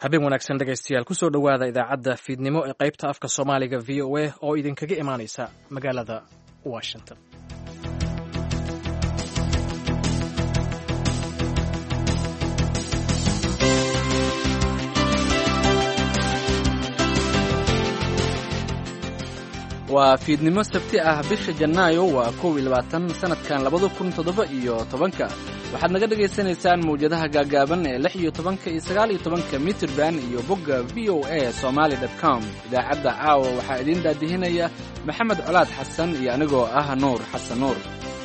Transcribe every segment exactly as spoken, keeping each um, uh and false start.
habeen wanaagsan dhegaystayaal kusoo dhowaada idaacadda fiidnimo ee qaybta afka soomaaliga v o a oo idinkaga imaanaysa magaalada washington. waa fiidnimo sabti ah bisha janaayo waa kow iyo labaatan sanadkan labada kun toddoba iyo tobanka waxaad naga dhagaysanaysaan mawjadaha gaagaaban ee lix iyo tobanka iyo sagaal iyo tobanka mitirban iyo bogga v o a somaly dot com. idaacadda caawa waxaa idiin daadihinaya maxamed colaad xasan iyo anigoo ah nuur xasan nuur.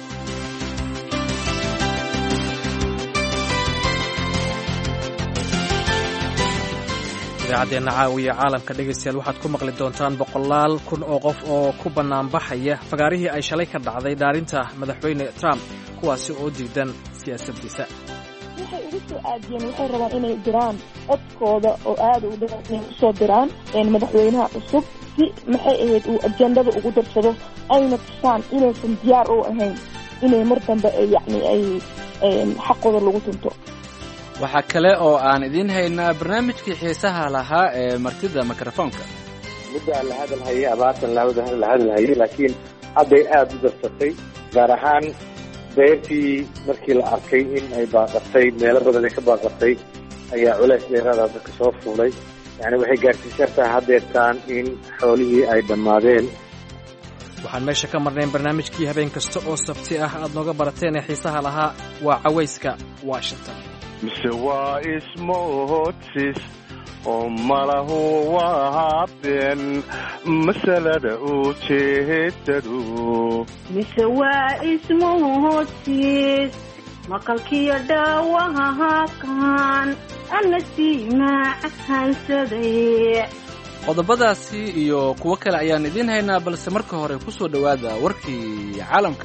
idaacaddeena caawiya caalamka dhegaystayaal waxaad ku maqli doontaan boqolaal kun oo qof oo ku bannaanbaxaya fagaarihii ay shalay ka dhacday dhaarinta madaxweyne trump kuwaasi oo diidan siyaasaddiisa. waxay ugu soo aadiyeen waxay rabaan inay diraan codkooda oo aada u dhan inay usoo diraan madaxweynaha cusub si maxay ahayd uu ajendada ugu darsado ayna tusaan inaysan diyaar u ahayn inay mar dambe yacni ay xaqooda lagu tunto. waxaa kale oo aan idiin haynaa barnaamijkii xiisaha lahaa ee martida mikrofoonka. muddaa la hadalhayay abaartan la hadalhayay laakiin hadday aada u darsatay gaar ahaan beertii markii la arkay in ay baaqatay meelo badan ay ka baaqatay ayaa culays dheeraada dadka soo fuulay yani waxay gaarsiisantahay haddeertaan in xoolihii ay dhammaadeen. waxaan meesha ka marnayn barnaamijkii habeen kasta oo sabti ah aad nooga barateen ee xiisaha lahaa waa cawayska washington. mise waa ismoodsis oo malahu waa been masalada ujeedadu mise waa ismoodsis maqalkiyo dhaawaha kan ana sii macahansaday. qodobadaasi iyo kuwo kale ayaan idiin haynaa balse marka hore ku soo dhowaada warkii caalamka.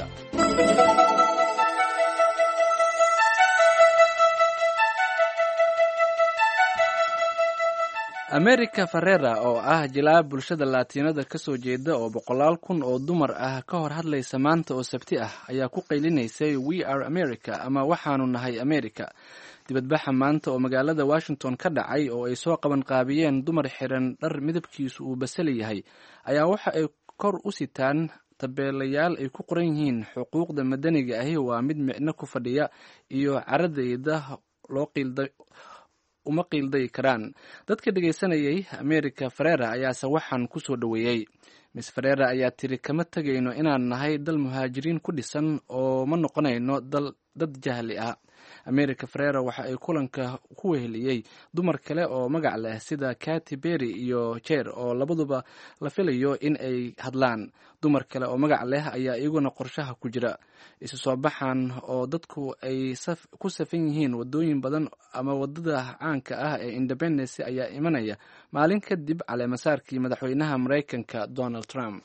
america ferrera oo ah jilaa bulshada laatiinada ka soo jeeda oo boqolaal kun oo dumar ah ka hor hadlaysa maanta oo sabti ah ayaa ku qaylinaysay we are america ama waxaanu nahay america. dibadbaxa maanta oo magaalada washington ka dhacay oo ay soo qaban qaabiyeen dumar xiran dhar midabkiisu uu basali yahay ayaa waxa ay kor u sitaan tabeelayaal ay ku qoran yihiin xuquuqda madaniga ahi waa mid micno ku fadhiya iyo caradayda loo qiilday uma qiilday karaan. dadka dhegaysanayay america ferrera ayaase waxaan ku soo dhoweeyey. miss ferrera ayaa tiri kama tegayno inaan nahay dal muhaajiriin ku dhisan oo ma noqonayno dal dad jahli ah. america ferrera waxa ay kulanka ku weheliyey dumar kale oo magac leh sida Katy Perry iyo Cher oo labaduba la filayo in ay hadlaan. dumar kale oo magac leh ayaa iyaguna qorshaha ku jira. isu soo baxan oo dadku ay ku safan yihiin wadooyin badan ama wadada caanka ah ee Independence ayaa imanaya maalin kadib caleemasaarkii madaxweynaha Mareykanka Donald Trump.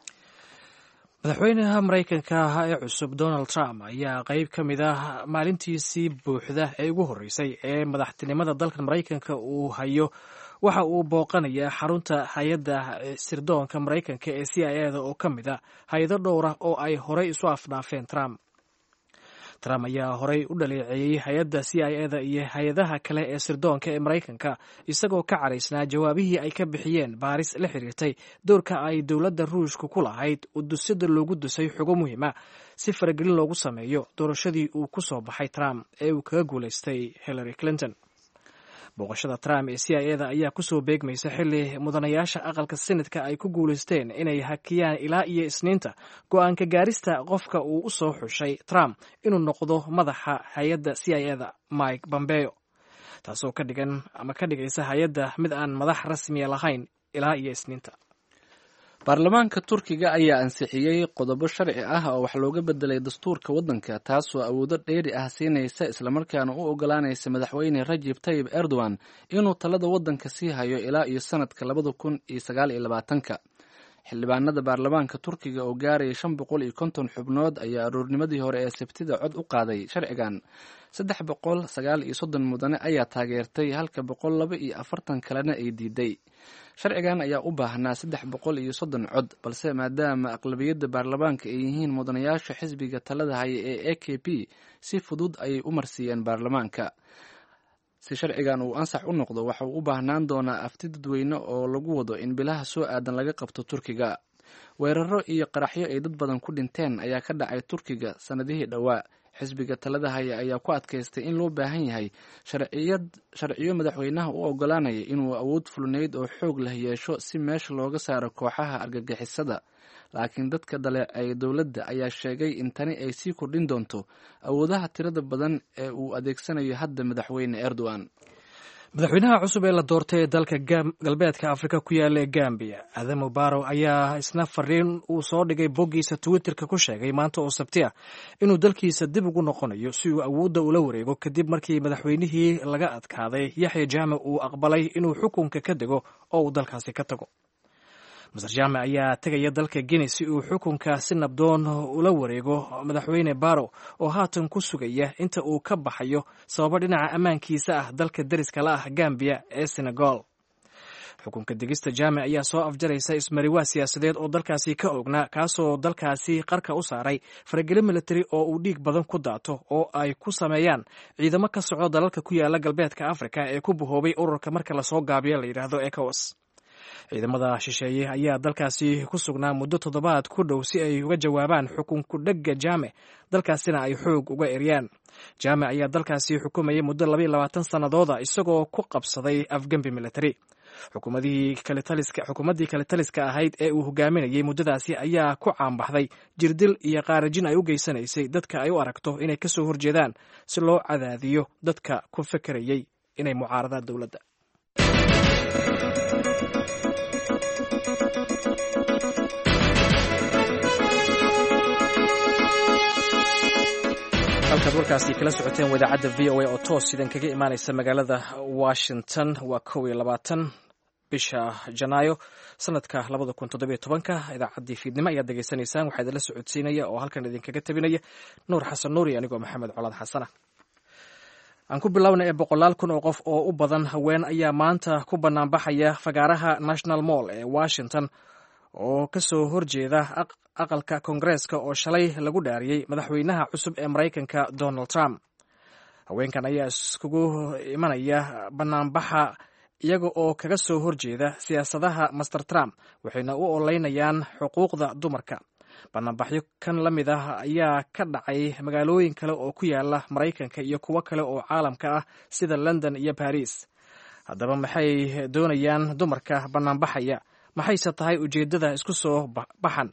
madaxweynaha maraykanka ah ee cusub Donald Trump ayaa qayb ka mid ah maalintiisii buuxda ee ugu horreysay ee madaxtinimada dalka maraykanka uu hayo waxa uu booqanayaa xarunta hay-adda sirdoonka maraykanka ee C I A da oo ka mid a hay-ado dhowr ah oo ay horey isu afdhaafeen Trump. Trump ayaa horey u dhaleeceeyey hay-adda C I A da iyo hay-adaha kale ee sirdoonka ee maraykanka isagoo ka caraysnaa jawaabihii ay ka bixiyeen baaris la xiriirtay doorka ay dowladda ruushka ku lahayd udusida loogu dusay xogo muhiima si faragelin loogu sameeyo doorashadii uu ku soo baxay Trump ee uu kaga guulaystay Hillary Clinton. booqashada Trump ee C I A da ayaa kusoo beegmaysa xilli mudanayaasha aqalka Senatka ay ku guulaysteen inay hakiyaan ilaa iyo Isniinta go'aanka gaarista qofka uu u soo xushay Trump inuu noqdo madaxa hay-adda C I A da Mike Pompeo, taasoo ka dhigan ama ka dhigaysa hay-adda mid aan madax rasmiya lahayn ilaa iyo Isniinta. baarlamaanka turkiga ayaa ansixiyey qodobo sharci ah oo wax looga bedelay dastuurka waddanka taasoo awoodo dheeri ah siinaysa islamarkaana u ogolaanaysa madaxweyne Rajab Tayyip Erdogan inuu talada waddanka sii hayo ilaa iyo sanadka labada kun iyo sagaal iyo labaatanka. xildhibaanada baarlamaanka turkiga oo gaaraya shan boqol iyo konton xubnood ayaa aroornimadii hore ee sabtida cod u qaaday sharcigan. saddex boqol sagaal iyo soddon mudane ayaa taageertay halka boqol laba iyo afartan kalena ay diiday. sharcigan ayaa u baahnaa saddex boqol iyo soddon cod balse maadaama aqlabiyadda baarlamaanka ay yihiin mudanayaasha xisbiga talada haya ee A K P si fudud ayay u marsiiyeen baarlamaanka. si sharcigan uu ansax u noqdo waxa uu u baahnaan doonaa afti dadweyne oo lagu wado in bilaha soo aadan laga qabto turkiga. weeraro iyo qaraxyo ay dad badan ku dhinteen ayaa ka dhacay turkiga sanadihii dhowaa. xisbiga talada haya ayaa ku adkaystay in loo baahan yahay sharciyad sharciyo madaxweynaha u ogolaanaya inuu awood fulneyd oo xoog leh yeesho si meesha looga saaro kooxaha argagixisada. laakiin dadka daleecay dowladda ayaa sheegay in tani ay sii kordhin doonto awoodaha tirada badan ee uu adeegsanayo hadda madaxweyne Erdogan. madaxweynaha cusub ee la doortay ee dalka galbeedka afrika ku yaala ee Gambia Adamo Barrow ayaa isna fariin uu soo dhigay boggiisa Twitterka ku sheegay maanta oo Sabti ah inuu dalkiisa dib ugu noqonayo si uu awoodda ula wareego kadib markii madaxweynihii laga adkaaday Yaxya Jammeh uu aqbalay inuu xukunka ka dego oo uu dalkaasi ka tago. Mister Jammeh ayaa tegaya dalka Guinea si uu xukunka si nabdoon ula wareego madaxweyne Barrow oo haatan ku sugaya inta uu ka baxayo sababo dhinaca ammaankiisa ah dalka dariska la ah Gambia ee Senegal. xukunka degista Jammeh ayaa soo afjaraysa ismariwaa siyaasadeed oo dalkaasi ka ognaa kaasoo dalkaasi qarka u saaray faragelin military oo uu dhiig badan ku daato oo ay ku sameeyaan ciidamo ka socdo dalalka ku yaala galbeedka Afrika ee ku buhoobay ururka marka la soo gaabiyo la yiraahdo ECOWAS. ciidamada shisheeye ayaa dalkaasi ku sugnaa muddo toddobaad ku dhow si ay uga jawaabaan xukunku dhegga Jammeh dalkaasina ay xoog uga eryaan. Jammeh ayaa dalkaasi xukumayay muddo laba iyo labaatan sanadooda isagoo ku qabsaday afgembi military. xukuumadii kale taliska xukuumadii kale taliska ahayd ee uu hogaaminayay muddadaasi ayaa ku caanbaxday jirdil iyo qaarajin ay u geysanaysay dadka ay u aragto inay ka soo horjeedaan si loo cadaadiyo dadka ku fekerayay inay mucaaradaan dowladda. halkaad warkaasi kala socoteen wadaacadda v o a oo toos sidan kaga imaanaysa magaalada Washington waa kow iyo labaatan bisha Janaayo sanadka labada kun toddobiyo tobanka. idaacaddii fiidnimo ayaad degeysanaysaan. waxaa idinla socodsiinaya oo halkan idinkaga tabinaya Nuur Xasan Nuuri anigoo Maxamed Colaad Xasana. aan ku bilownay boqolaal kun oo qof oo u badan haween ayaa maanta ku banaanbaxaya fagaaraha National Mall ee Washington oo ka soo horjeeda aqalka Koongareeska oo shalay lagu dhaariyay madaxweynaha cusub ee Mareykanka Donald Trump. haweenkan ayaa iskugu imanaya banaanbaxa iyaga oo kaga soo horjeeda siyaasadaha Mister Trump waxayna u oleynayaan xuquuqda dumarka. banaanbaxyo kan la mid ah ayaa ka dhacay magaalooyin kale oo ku yaala Mareykanka iyo kuwo kale oo caalamka ah sida London iyo Paris. haddaba maxay doonayaan dumarka banaanbaxaya? maxayse tahay ujeeddada isku soo baxan?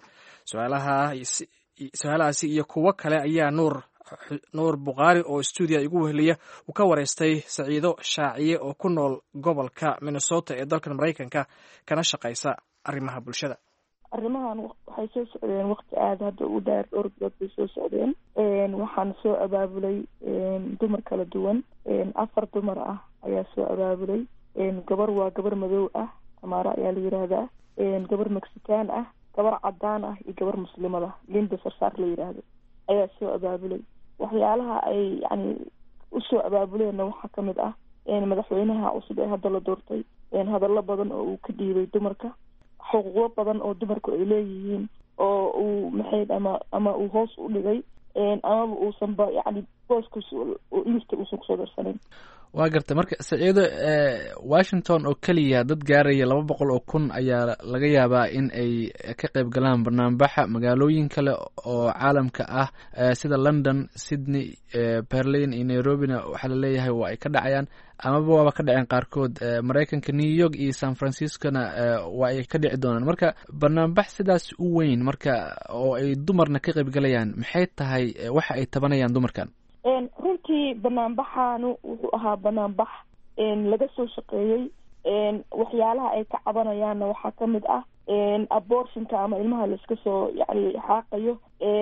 su-aalahaasi iyo kuwo kale ayaa nuur nuur Buqaari oo stuudiya igu weheliya uu ka wareystay Saciido Shaaciye oo ku nool gobolka Minnesota ee dalkan Mareykanka kana shaqaysa arrimaha bulshada. arrimahan waxay soo socdeen waqti aada hadda u dheer dhowr bilood bay soo socdeen. waxaan soo abaabulay dumar kala duwan. afar dumar ah ayaa soo abaabulay. gabar waa gabar madow ah, Tamara ayaa la yiraahdaa. gabar Mexican ah, gabar cadaan ah iyo gabar muslimada Linda Sarsaar la yiraahdo ayaa soo abaabulay. waxyaalaha ay yani u soo abaabuleen waxaa ka mid ah madaxweynaha cusub ee hadda la doortay hadallo badan oo uu ka dhiibay dumarka, xuquuqo badan oo dumarku ay leeyihiin oo uu maxay ama ama uu hoos u dhigay amaba uusan ba yani booskiis lista uusan kusoo darsanin. waa garta marka Saciido, Washington oo keliya dad gaaraya laba boqol oo kun ayaa laga yaabaa in ay ka qayb galaan banaanbaxa. magaalooyin kale oo caalamka ah sida London, Sydney, Berlin iyo Nairobina waxaa la leeyahay waa ay ka dhacayaan amaba waaba ka dhaceen qaarkood. Mareykanka New York iyo San Franciscona waa ay ka dhici doonaan. marka banaanbax sidaas u weyn marka oo ay dumarna ka qayb galayaan, maxay tahay waxa ay tabanayaan dumarkan? runtii banaanbaxaanu wuxuu ahaa banaanbax laga soo shaqeeyey. waxyaalaha ay ka cabanayaanna waxaa ka mid ah abortionka ama ilmaha laiska soo yani xaaqayo,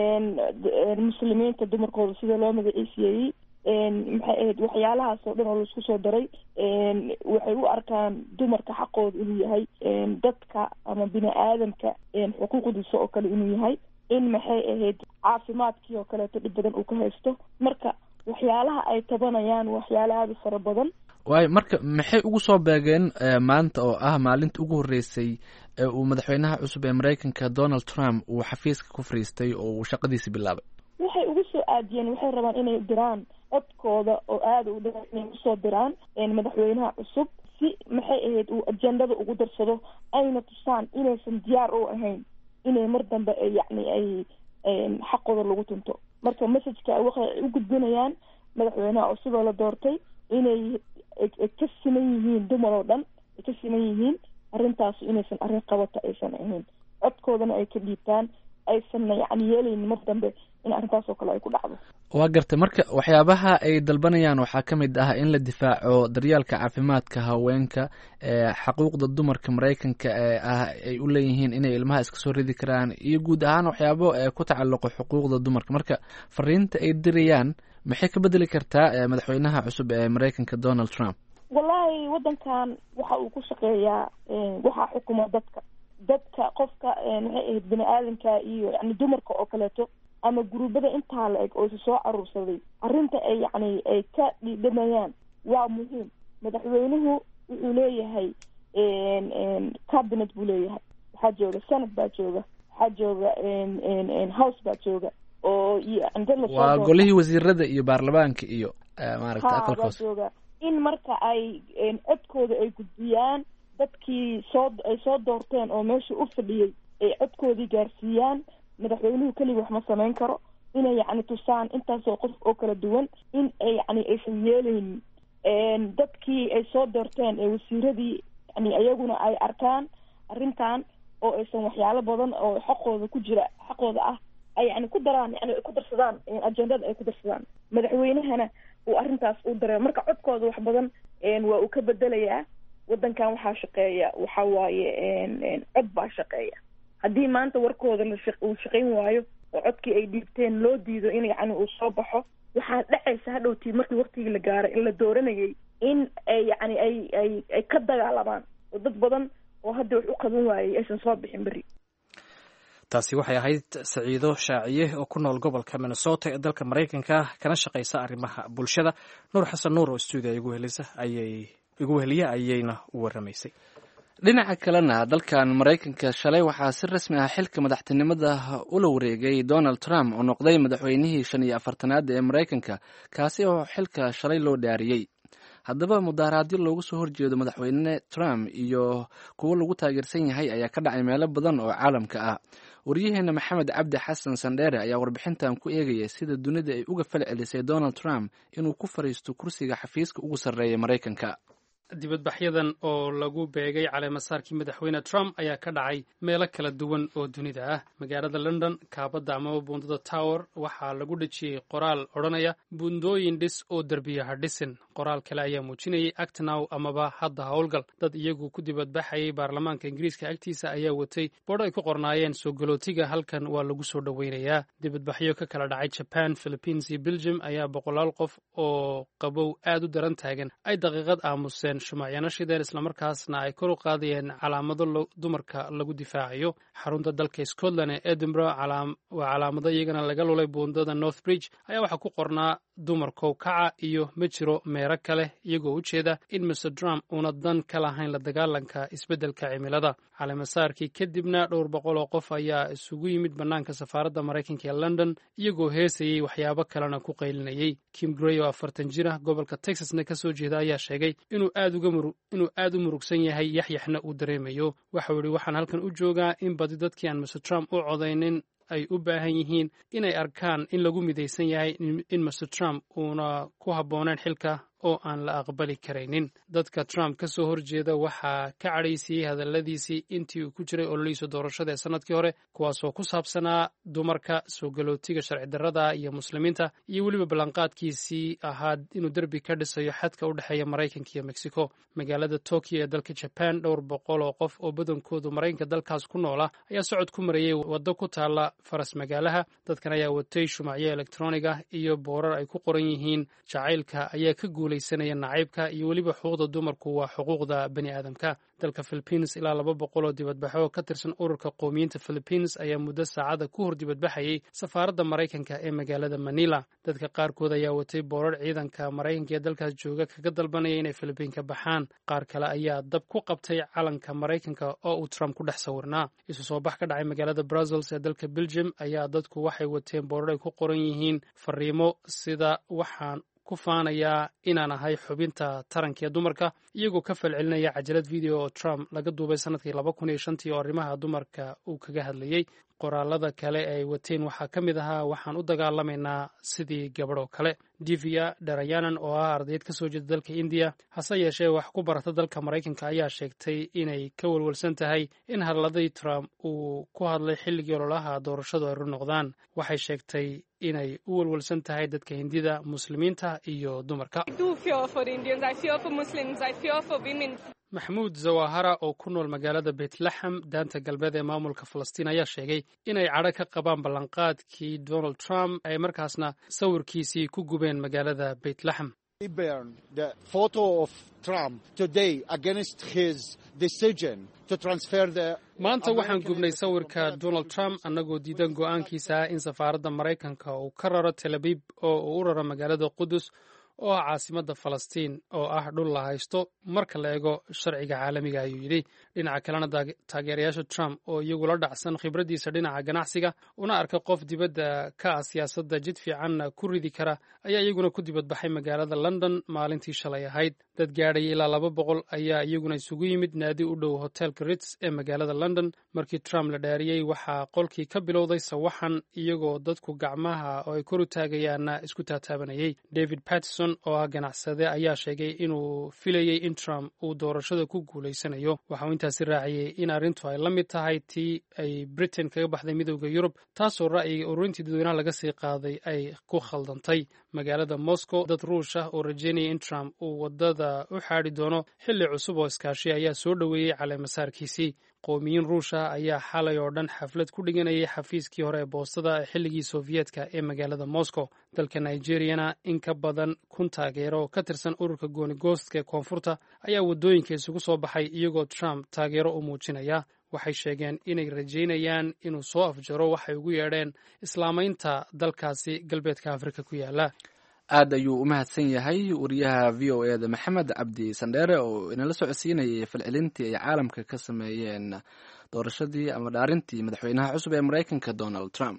muslimiinta dumarkooda sida loo magaciisiyeeyey, maxay ahayd waxyaalahaas oo dhan oo laisku soo daray. waxay u arkaan dumarka xaqooda inuu yahay dadka ama bini aadamka xuquuqdiisa oo kale inuu yahay, in maxay ahayd caafimaadkii oo kaleeto dhib badan uu ka haysto. marka waxyaalaha ay tabanayaan waxyaala aada fara badan. waayo marka maxay ugu soo beegeen maanta oo ah maalinta ugu horreysay ee uu madaxweynaha cusub ee Mareykanka Donald Trump uu xafiiska ku fariistay oo uu shaqadiisa bilaabay? waxay ugu soo aadiyeen waxay rabaan inay diraan codkooda oo aada u dheer inay usoo diraan madaxweynaha cusub si maxay ahayd uu ajendada ugu darsado ayna tusaan inaysan diyaar u ahayn inay mar dambe yacni ay xaqooda lagu tunto marka messageka waxay u gudbinayaan madaxweynaha cusub oo la doortay inay ka siman yihiin dumar oo dhan ay ka siman yihiin arrintaas inaysan arrin qabata aysan ahayn codkoodana ay ka dhiibtaan aysanna yacni yeelaynin mar dambe in arrintaas oo kale ay ku dhacdo. waa gartay marka waxyaabaha ay dalbanayaan waxaa ka mid ah in la difaaco daryaalka caafimaadka haweenka xaquuqda dumarka maraykanka ee ah ay u leeyihiin inay ilmaha iska soo ridi karaan iyo guud ahaan waxyaabo ku tacalluqo xuquuqda dumarka marka fariinta ay dirayaan maxay ka bedeli kartaa madaxweynaha cusub ee maraykanka Donald Trump? wallahi wadankan waxa uu ku shaqeeyaa waxaa xukuma dadka dadka qofka maxay ahayd bini aadamka iyo yani dumarka oo kaleeto ama guruubada intaa la eg oo isa soo caruursaday arrinta ay yacni ay ka dhidhamayaan waa muhiim. madaxweynuhu wuxuu leeyahay cabinet buu leeyahay, waxaa jooga senate baa jooga, waxaa jooga house baa jooga oo waa golihii wasiirada iyo baarlamaanka iyo maaragtay aqalka hoose jooga in marka ay codkooda ay gudbiyaan dadkii soo ay soo doorteen oo meesha u fadhiyey ay codkoodii gaarsiiyaan. madaxweynuhu keliga wax ma samayn karo, inay yacni tusaan intaasoo qof oo kala duwan in ay yacni aysan yeelaynin dadkii ay soo doorteen ee wasiiradii yani iyaguna ay arkaan arrintan oo aysan waxyaalo badan oo xaqooda ku jira xaqooda ah ay yani ku daraan yani ay ku darsadaan ajendada ay ku darsadaan. madaxweynahana uu arrintaas u dareemo marka codkooda wax badan waa uu ka bedelayaa. wadankan waxaa shaqeeya waxa waaye cod baa shaqeeya. haddii maanta warkooda uu shaqayn waayo oo codkii ay dhiibteen loo diido in yani uu soo baxo waxaa dhacaysa hadhowtii markii waktigii la gaaray in la dooranayay in ay yani ay ay ay ka dagaalamaan oo dad badan oo hadda wax u qaban waayey aysan soo bixin berri. taasi waxay ahayd Saciido Shaaciye oo ku nool gobolka Minnesota ee dalka Mareykanka kana shaqeysa arrimaha bulshada. Nuur Xasan Nuur oo studio igu helisa ayay igu heliya ayayna u waramaysay. dhinaca kalena dalkan maraykanka shalay waxaa si rasmi ah xilka madaxtinimada ula wareegay Donald Trump oo noqday madaxweynihii shan iyo afartanaad ee maraykanka kaasi oo xilka shalay loo dhaariyay. haddaba mudaharaadyo loogu soo horjeedo madaxweyne Trump iyo kuwo lagu taageersan yahay ayaa ka dhacay meelo badan oo caalamka ah. wariyaheena Maxamed Cabdi Xasan Sandheere ayaa warbixintan ku eegaya sida dunida ay uga fal celisay Donald Trump inuu ku fariisto kursiga xafiiska ugu sarreeya maraykanka. dibadbaxyadan oo lagu beegay caleemasaarkii madaxweyne Trump ayaa ka dhacay meelo kala duwan oo dunida ah. magaalada London kaabada amaba buundada Tower waxaa lagu dhejiyey qoraal odhanaya buundooyin dhis oo derbiya ha dhisin. qoraal kale ayaa muujinayay act now amaba hadda howlgal. dad iyagu ku dibadbaxayay baarlamaanka Ingiriiska agtiisa ayaa watay boodho ay ku qornaayeen soo galootiga halkan waa lagu soo dhoweynayaa. dibadbaxyo ka kala dhacay Japan, Philippines iyo Belgium ayaa boqolaal qof oo qabow aad u daran taagan ay daqiiqad aamuseen shumacyana shideen islamarkaasna ay kor u qaadayeen calaamado dumarka lagu difaacayo. xarunta dalka Scotland ee Edinburgh waa calaamado iyagana laga lulay buundada Northbridge ayaa waxaa ku qornaa dumarkow kaca iyo ma jiro meero kale iyagoo u jeeda in mister Trump uuna dan ka lahayn la dagaalanka isbeddelka cimilada. caleemasaarkii kadibna dhowr boqol oo qof ayaa isugu yimid bannaanka safaaradda Maraykanka ee London iyagoo heesayey waxyaabo kalena ku qaylinayay. Kim Gray oo afartan jir ah gobolka Texasna ka soo jeeda ayaa sheegay inuu aad uga inuu aad u murugsan yahay yaxyaxna uu dareemayo. waxau yidhi waxaan halkan u joogaa in badi dadkii aan mister Trump u codaynin ay u baahan yihiin inay arkaan in lagu midaysan yahay in mister Trump uuna ku habboonayn xilka oo aan la aqbali karaynin. dadka Trump ka soo horjeeda waxaa ka cadhaysiyey hadalladiisii intii uu ku jiray ololihiisa doorashada ee sanadkii hore kuwaasoo ku saabsanaa dumarka, soo galootiga sharci darrada iyo muslimiinta iyo weliba ballanqaadkiisii ahaa inuu derbi ka dhisayo xadka u dhexeeya Maraykanka iyo Mexico. magaalada Tokyo ee dalka Japan dhowr boqol oo qof oo badankoodu Maraykanka dalkaas ku noola ayaa socod ku marayay waddo ku taala faras magaalaha. dadkan ayaa watay shumacyo elektroonig ah iyo boorar ay ku qoran yihiin jacaylka ayaa ka guulaysanaya nacaybka iyo weliba xuquuqda dumarku waa xuquuqda bani aadamka. dalka Philippines ilaa laba boqol oo dibadbaxo ka tirsan ururka qowmiyinta Philippines ayaa muddo saacada ku hor dibadbaxayay safaaradda Maraykanka ee magaalada Manila. dadka qaarkood ayaa watay boorar ciidanka Maraykanka ee dalkaas jooga kaga dalbanaya inay Philippines ka baxaan. qaar kale ayaa dab ku qabtay calanka Maraykanka oo uu Trump ku dhex sawirnaa. isu soo bax ka dhacay magaalada Brussels ee dalka Belgium ayaa dadku waxay wateen boorar ay ku qoran yihiin fariimo sida waxaan ku ku faanayaa inaan ahay xubinta taranka ee dumarka iyagoo ka falcelinaya cajalad video oo Trump laga duubay sanadkii laba kun iyo shantii oo arrimaha dumarka uu kaga hadlayay. qoraalada kale ay wateen waxaa ka mid ahaa waxaan u dagaalamaynaa sidii gabadho kale. Divya Darayanan oo ah ardayd ka soo jeeda dalka India hase yeeshee wax ku barata dalka Maraykanka ayaa sheegtay inay ka walwalsan tahay in hadalladii Trump uu ku hadlay xilligii ololaha doorashadu ay run noqdaan. Waxay sheegtay inay u walwalsan tahay dadka Hindida, Muslimiinta iyo dumarka. Maxamuud Zawahara oo ku nool magaalada Bethlehem daanta galbeed ee maamulka Falastiin ayaa sheegay inay cadho ka qabaan ballanqaadkii Donald Trump ay markaasna sawirkiisii ku gubeen magaalada Bethlehem. maanta waxaan gubnay sawirka Donald Trump annagoo diidan go'aankiisa in safaaradda Maraykanka uu ka raro Tel Aviv oo uu u raro magaalada Qudus oo ah caasimadda Falastiin oo ah dhul la haysto marka la eego sharciga caalamiga ayuu yidhi. dhinaca kalena taageerayaasha Trump oo iyagu la dhacsan khibraddiisa dhinaca ganacsiga una arka qof dibadda ka ah siyaasadda jid fiican ku ridi kara ayaa iyaguna ku dibadbaxay magaalada London maalintii shalay ahayd. dad gaadhaya ilaa laba boqol ayaa iyaguna isugu yimid naadi u dhow hotelka Ritz ee magaalada London. markii Trump la dhaariyey waxaa qolkii ka bilowday sawaxan iyagoo dadku gacmaha oo ay kor u taagayaanna isku taataabanayay. David Patterson oo ah ganacsade ayaa sheegay inuu filayey in Trump uu doorashada ku guulaysanayo. waxa uu intaasi raaciyey in arrintu ay la mid tahay tii ay Britain kaga baxday midowda Yurub taasoo ra'yiga ururintii dadweynaha laga sii qaaday ay ku khaldantay. magaalada Moscow dad ruush ah oo rajeynaya in Trump uu wadada u xaadhi doono xilli cusub oo iskaashi ayaa soo dhoweeyey caleemasaarkiisii. qowmiyiin ruush ah ayaa xalay oo dhan xaflad ku dhiganayay xafiiskii hore ee boostada ee xilligii Soviyetka ee magaalada Moscow. dalka Nigeriyana in ka badan kun taageero ka tirsan ururka goonigoostka ee koonfurta ayaa waddooyinka isugu soo baxay iyagoo Trump taageero u muujinaya. waxay sheegeen inay rajaynayaan inuu soo afjaro waxay ugu yeedheen islaamaynta dalkaasi galbeedka Afrika ku yaala. aad ayuu u mahadsan yahay wariyaha v o e da Maxamed Cabdi Sandheere oo inala socodsiinayay falcelintii ay caalamka ka sameeyeen doorashadii ama dhaarintii madaxweynaha cusub ee Maraykanka Donald Trump.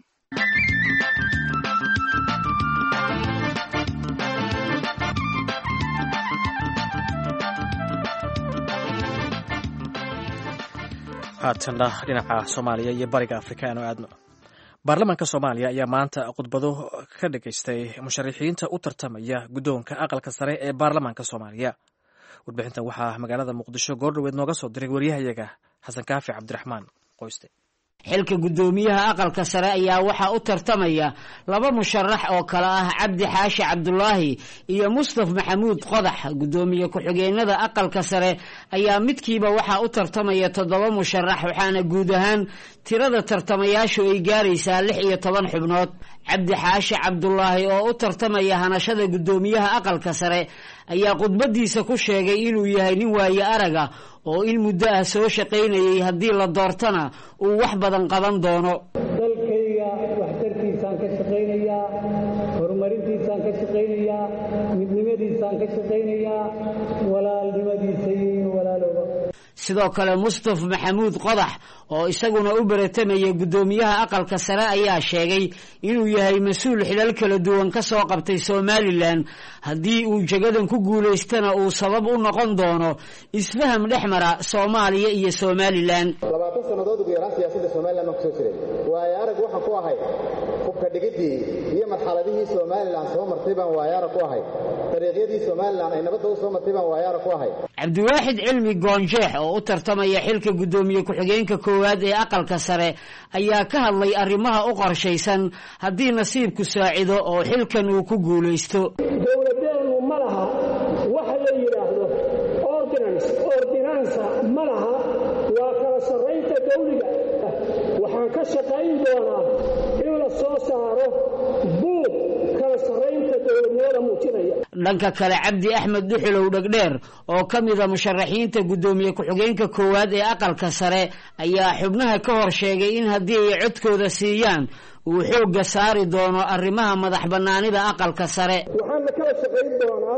haatana dhinaca Soomaaliya iyo bariga Afrika aanu aadno. baarlamaanka Soomaaliya ayaa maanta khudbado ka dhageystay musharaxiinta u tartamaya guddoonka aqalka sare ee baarlamaanka Soomaaliya. warbixintan waxaa magaalada Muqdisho goordhaweed nooga soo diray wariyahayaga Xasan Kaafi Cabdiraxmaan Qoyste. xilka guddoomiyaha aqalka sare ayaa waxaa u tartamaya laba musharax oo kala ah Cabdi Xaashi Cabdulaahi iyo Mustaf Maxamuud Qodax. guddoomiye ku-xigeenada aqalka sare ayaa midkiiba waxaa u tartamaya toddoba musharax waxaana guud ahaan tirada tartamayaashu ay gaaraysaa lix iyo toban xubnood. Cabdi Xaashi Cabdulaahi oo u tartamaya hanashada guddoomiyaha aqalka sare ayaa khudbadiisa ku sheegay inuu yahay nin waaye araga oo in muddo ah soo shaqaynayay haddii la doortana uu wax badan qaban doono. dalkayga waxtarkiisaan ka shaqaynayaa, horumarintiisaan ka shaqaynayaa, midnimadiisaan ka shaqaynayaa, walaalnimadiisa iyo walaalooba. sidoo kale Mustaf Maxamuud Qodax oo isaguna u baratamaya guddoomiyaha aqalka sare ayaa sheegay inuu yahay mas-uul xilal kala duwan ka soo qabtay Somaliland haddii uu jagadan ku guulaystana uu sabab u noqon doono isfaham dhexmara Soomaaliya iyo Somaliland. labaatan sanadood ugu yaraan siyaasadda Somaliland ma kusoo jiray waayo arag waxaan ku ahay hubka dhigidii iyo marxaladihii Somaliland soo martay baan waayo arag ku ahay dariiqyadii Somaliland ay nabadda u soo martay baan waayo arag ku ahay. Cabdiwaaxid Cilmi Goonjeex oo u tartamaya xilka guddoomiye ku-xigeenka koowaad ee aqalka sare ayaa ka hadlay arrimaha u qorshaysan haddii nasiibku saacido oo xilkan uu ku guulaysto. dowladeenu ma laha waxa la yidhaahdo ordinance ordinance ma laha waa kala sarraynta dawliga. waxaan ka shaqayn doonaa in la soo saaro buug kala sarraynta dowladnimada muujinaya. dhanka kale Cabdi Axmed Duxulow Dhagdheer oo ka mid ah musharaxiinta guddoomiye ku-xigeenka koowaad ee aqalka sare ayaa xubnaha ka hor sheegay in haddii ay codkooda siiyaan uu xoogga saari doono arrimaha madax bannaanida aqalka sare. waxaan la kala shaqayn doonaa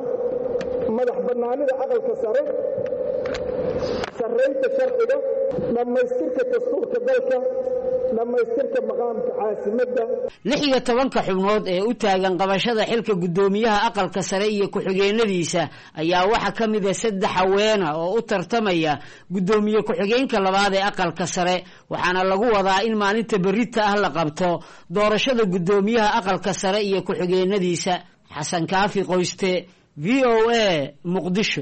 madax bannaanida aqalka sare, sarraynta sharciga, dhammaystirka dastuurka dalka, dhammaystirka maqaamka caasimadda. lix iyo tobanka xubnood ee u taagan qabashada xilka guddoomiyaha aqalka sare iyo ku-xigeenadiisa ayaa waxaa ka mid a saddex haweena oo u tartamaya guddoomiye ku-xigeenka labaad ee aqalka sare, waxaana lagu wadaa in maalinta berrita ah la qabto doorashada guddoomiyaha aqalka sare iyo ku-xigeenadiisa. xasan kaafi qoyste, v o a, muqdisho.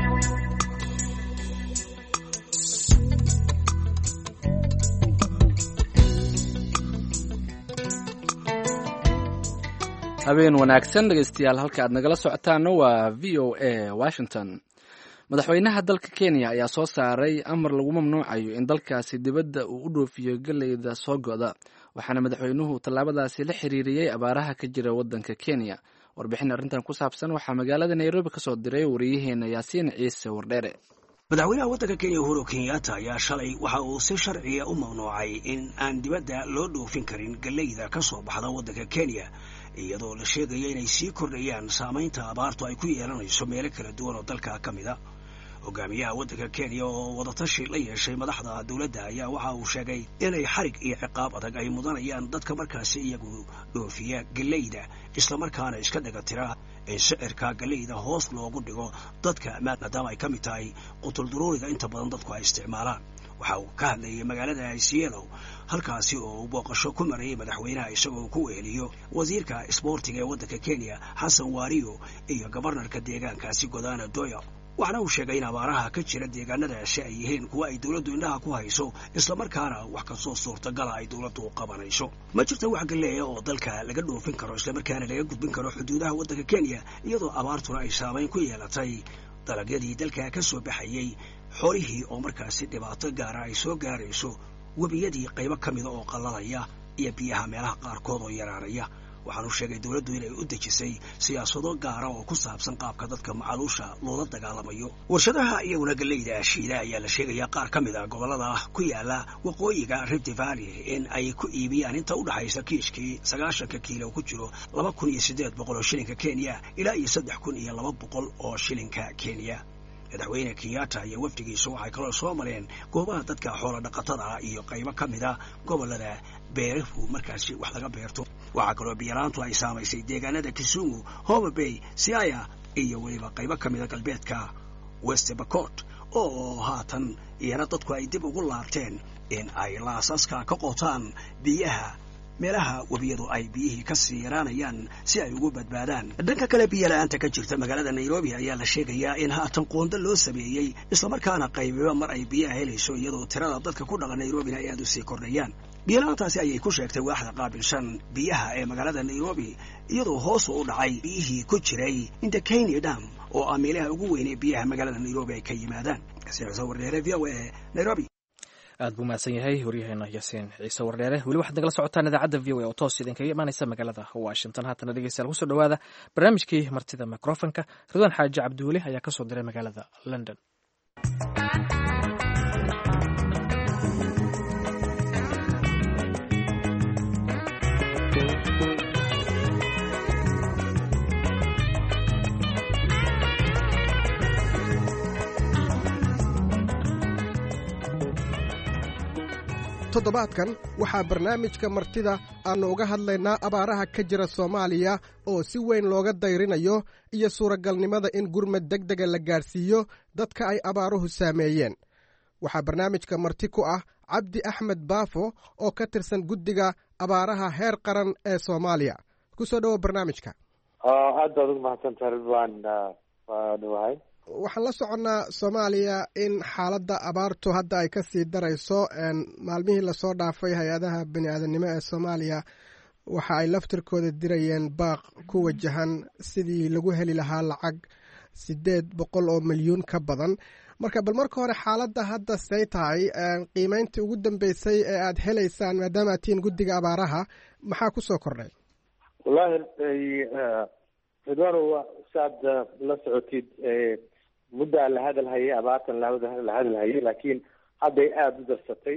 habeen wanaagsan dhegeystayaal, halka aad nagala socotaana waa v o a Washington. madaxweynaha dalka Kenya ayaa soo saaray amar lagu mamnuucayo in dalkaasi dibadda uu u dhoofiyo galeyda soo go'da, waxaana madaxweynuhu tallaabadaasi la xiriiriyey abaaraha ka jira waddanka Kenya. warbixin arrintan ku saabsan waxaa magaalada Nairobi ka soo diray wariyaheena Yaasiin Ciise Wardheere. madaxweynaha waddanka Kenya Uhuru Kenyatta ayaa shalay waxa uu si sharciya u mamnuucay in aan dibadda loo dhoofin karin galeyda ka soo baxda waddanka Kenya, iyadoo la sheegaya inay sii kordhayaan saamaynta abaartu ay ku yeelanayso meelo kala duwan oo dalka ka mid a. hogaamiyaha waddanka Kenya oo wadatashi la yeeshay madaxda dowladda ayaa waxa uu sheegay inay xarig iyo ciqaab adag ay mudanayaan dadka markaasi iyagu dhoofiya galeyda, islamarkaana iska dhaga tira in sicirka galeyda hoos loogu dhigo dadka maadaama ay ka mid tahay qutulduruuriga inta badan dadku ay isticmaalaan. waxa uu ka hadlayay magaalada Isiolo, halkaasi oo uu booqasho ku marayay madaxweynaha isagoo ku weeliyo wasiirka isboortiga ee waddanka Kenya Hassan Wario iyo gabarnarka deegaankaasi Godana Doyo. waxaana uu sheegay in abaaraha ka jira deegaanadaasi ay yihiin kuwa ay dowladdu indhaha ku hayso, islamarkaana wax kastoo suurtagala ay dowladdu u qabanayso. ma jirta wax galeeya oo dalka laga dhoofin karo islamarkaana laga gudbin karo xuduudaha waddanka Kenya, iyadoo abaartuna ay saamayn ku yeelatay dalagyadii dalka ka soo baxayay, xoolihii oo markaasi dhibaato gaara ay soo gaarayso, webiyadii qaybo ka mida oo qallalaya iyo biyaha meelaha qaarkood oo yaraanaya. waxaanu sheegay dowladdu inay u dejisay siyaasado gaara oo ku saabsan qaabka dadka macaluusha loola dagaalamayo. warshadaha iyaguna galeyda shiida ayaa la sheegayaa qaar ka mid a gobollada ku yaala waqooyiga Rift Valley in ay ku iibiyaan inta u dhaxaysa kiishkii sagaashanka kiilo ku jiro laba kun iyo siddeed boqol oo shilinka Kenya ilaa iyo saddex kun iyo laba boqol oo shilinka Kenya. madaxweyne Kenyatta iyo wafdigiisu waxay kaloo soo mareen goobaha dadka xoolo dhaqatada ah iyo qaybo ka mid a gobollada beeruhu markaasi wax laga beerto. waxaa kaloo biyaraantu ay saamaysay deegaanada Kisumu, Homa Bay, Siaya iyo weliba qaybo ka mid a galbeedka West Pokot oo haatan iyana dadku ay dib ugu laabteen in ay laasaska ka qotaan biyaha meelaha webiyadu ay biyihii ka sii yaraanayaan si ay ugu badbaadaan. dhanka kale biyo-la'aanta ka jirta magaalada Nairobi ayaa la sheegayaa in haatan qoonda loo sameeyey, islamarkaana qaybiba mar ay biyaha helayso, iyadoo tirada dadka ku dhaqan Nairobina ay aad u sii kordhayaan. biyo-la'aantaasi ayay ku sheegtay waaxda qaabilshan biyaha ee magaalada Nairobi, iyadoo hoos u dhacay biyihii ku jiray Ndakeni Dam oo ah meelaha ugu weyn ee biyaha magaalada Nairobi ay ka yimaadaan. Ciise Wardheere, V O A, Nairobi. aad buu mahadsan yahay waryaheena Yaasiin Ciise Wardheere. weli waxaad nagala socotaan idaacadda V O A oo toos idinkaga imaanaysa magaalada Washington. haatana dhegeystayaal kusoo dhawaada barnaamijkii martida mikrofonka. Ridwaan Xaaji Cabdiweli ayaa ka soo diray magaalada London. toddobaadkan waxaa barnaamijka martida aannu uga hadlaynaa abaaraha ka jira Soomaaliya oo si weyn looga dayrinayo iyo suuragalnimada in gurmad degdega la gaarsiiyo dadka ay abaaruhu saameeyeen. waxaa barnaamijka marti ku ah Cabdi Axmed Baafo oo ka tirsan guddiga abaaraha heer qaran ee Soomaaliya. ku soo dhawo barnaamijka. aad baad ugu mahadsantahay Ridwaan. waa dhawahay. waxaan la soconnaa Soomaaliya in xaaladda abaartu hadda ay ka sii darayso. maalmihii lasoo dhaafay hay-adaha bini'aadanimo ee Soomaaliya waxa ay laftirkooda dirayeen baaq ku wajahan sidii lagu heli lahaa lacag siddeed boqol oo milyuun ka badan. marka bal marka hore xaaladda hadda say tahay, qiimayntii ugu dambeysay ee aad helaysaan maadaama aad tihiin guddiga abaaraha, maxaa ku soo kordhay? wallaahi ridwaan, saad la socotid muddaa la hadalhayay abaartan la hadalhayay, laakiin hadday aada u darsatay.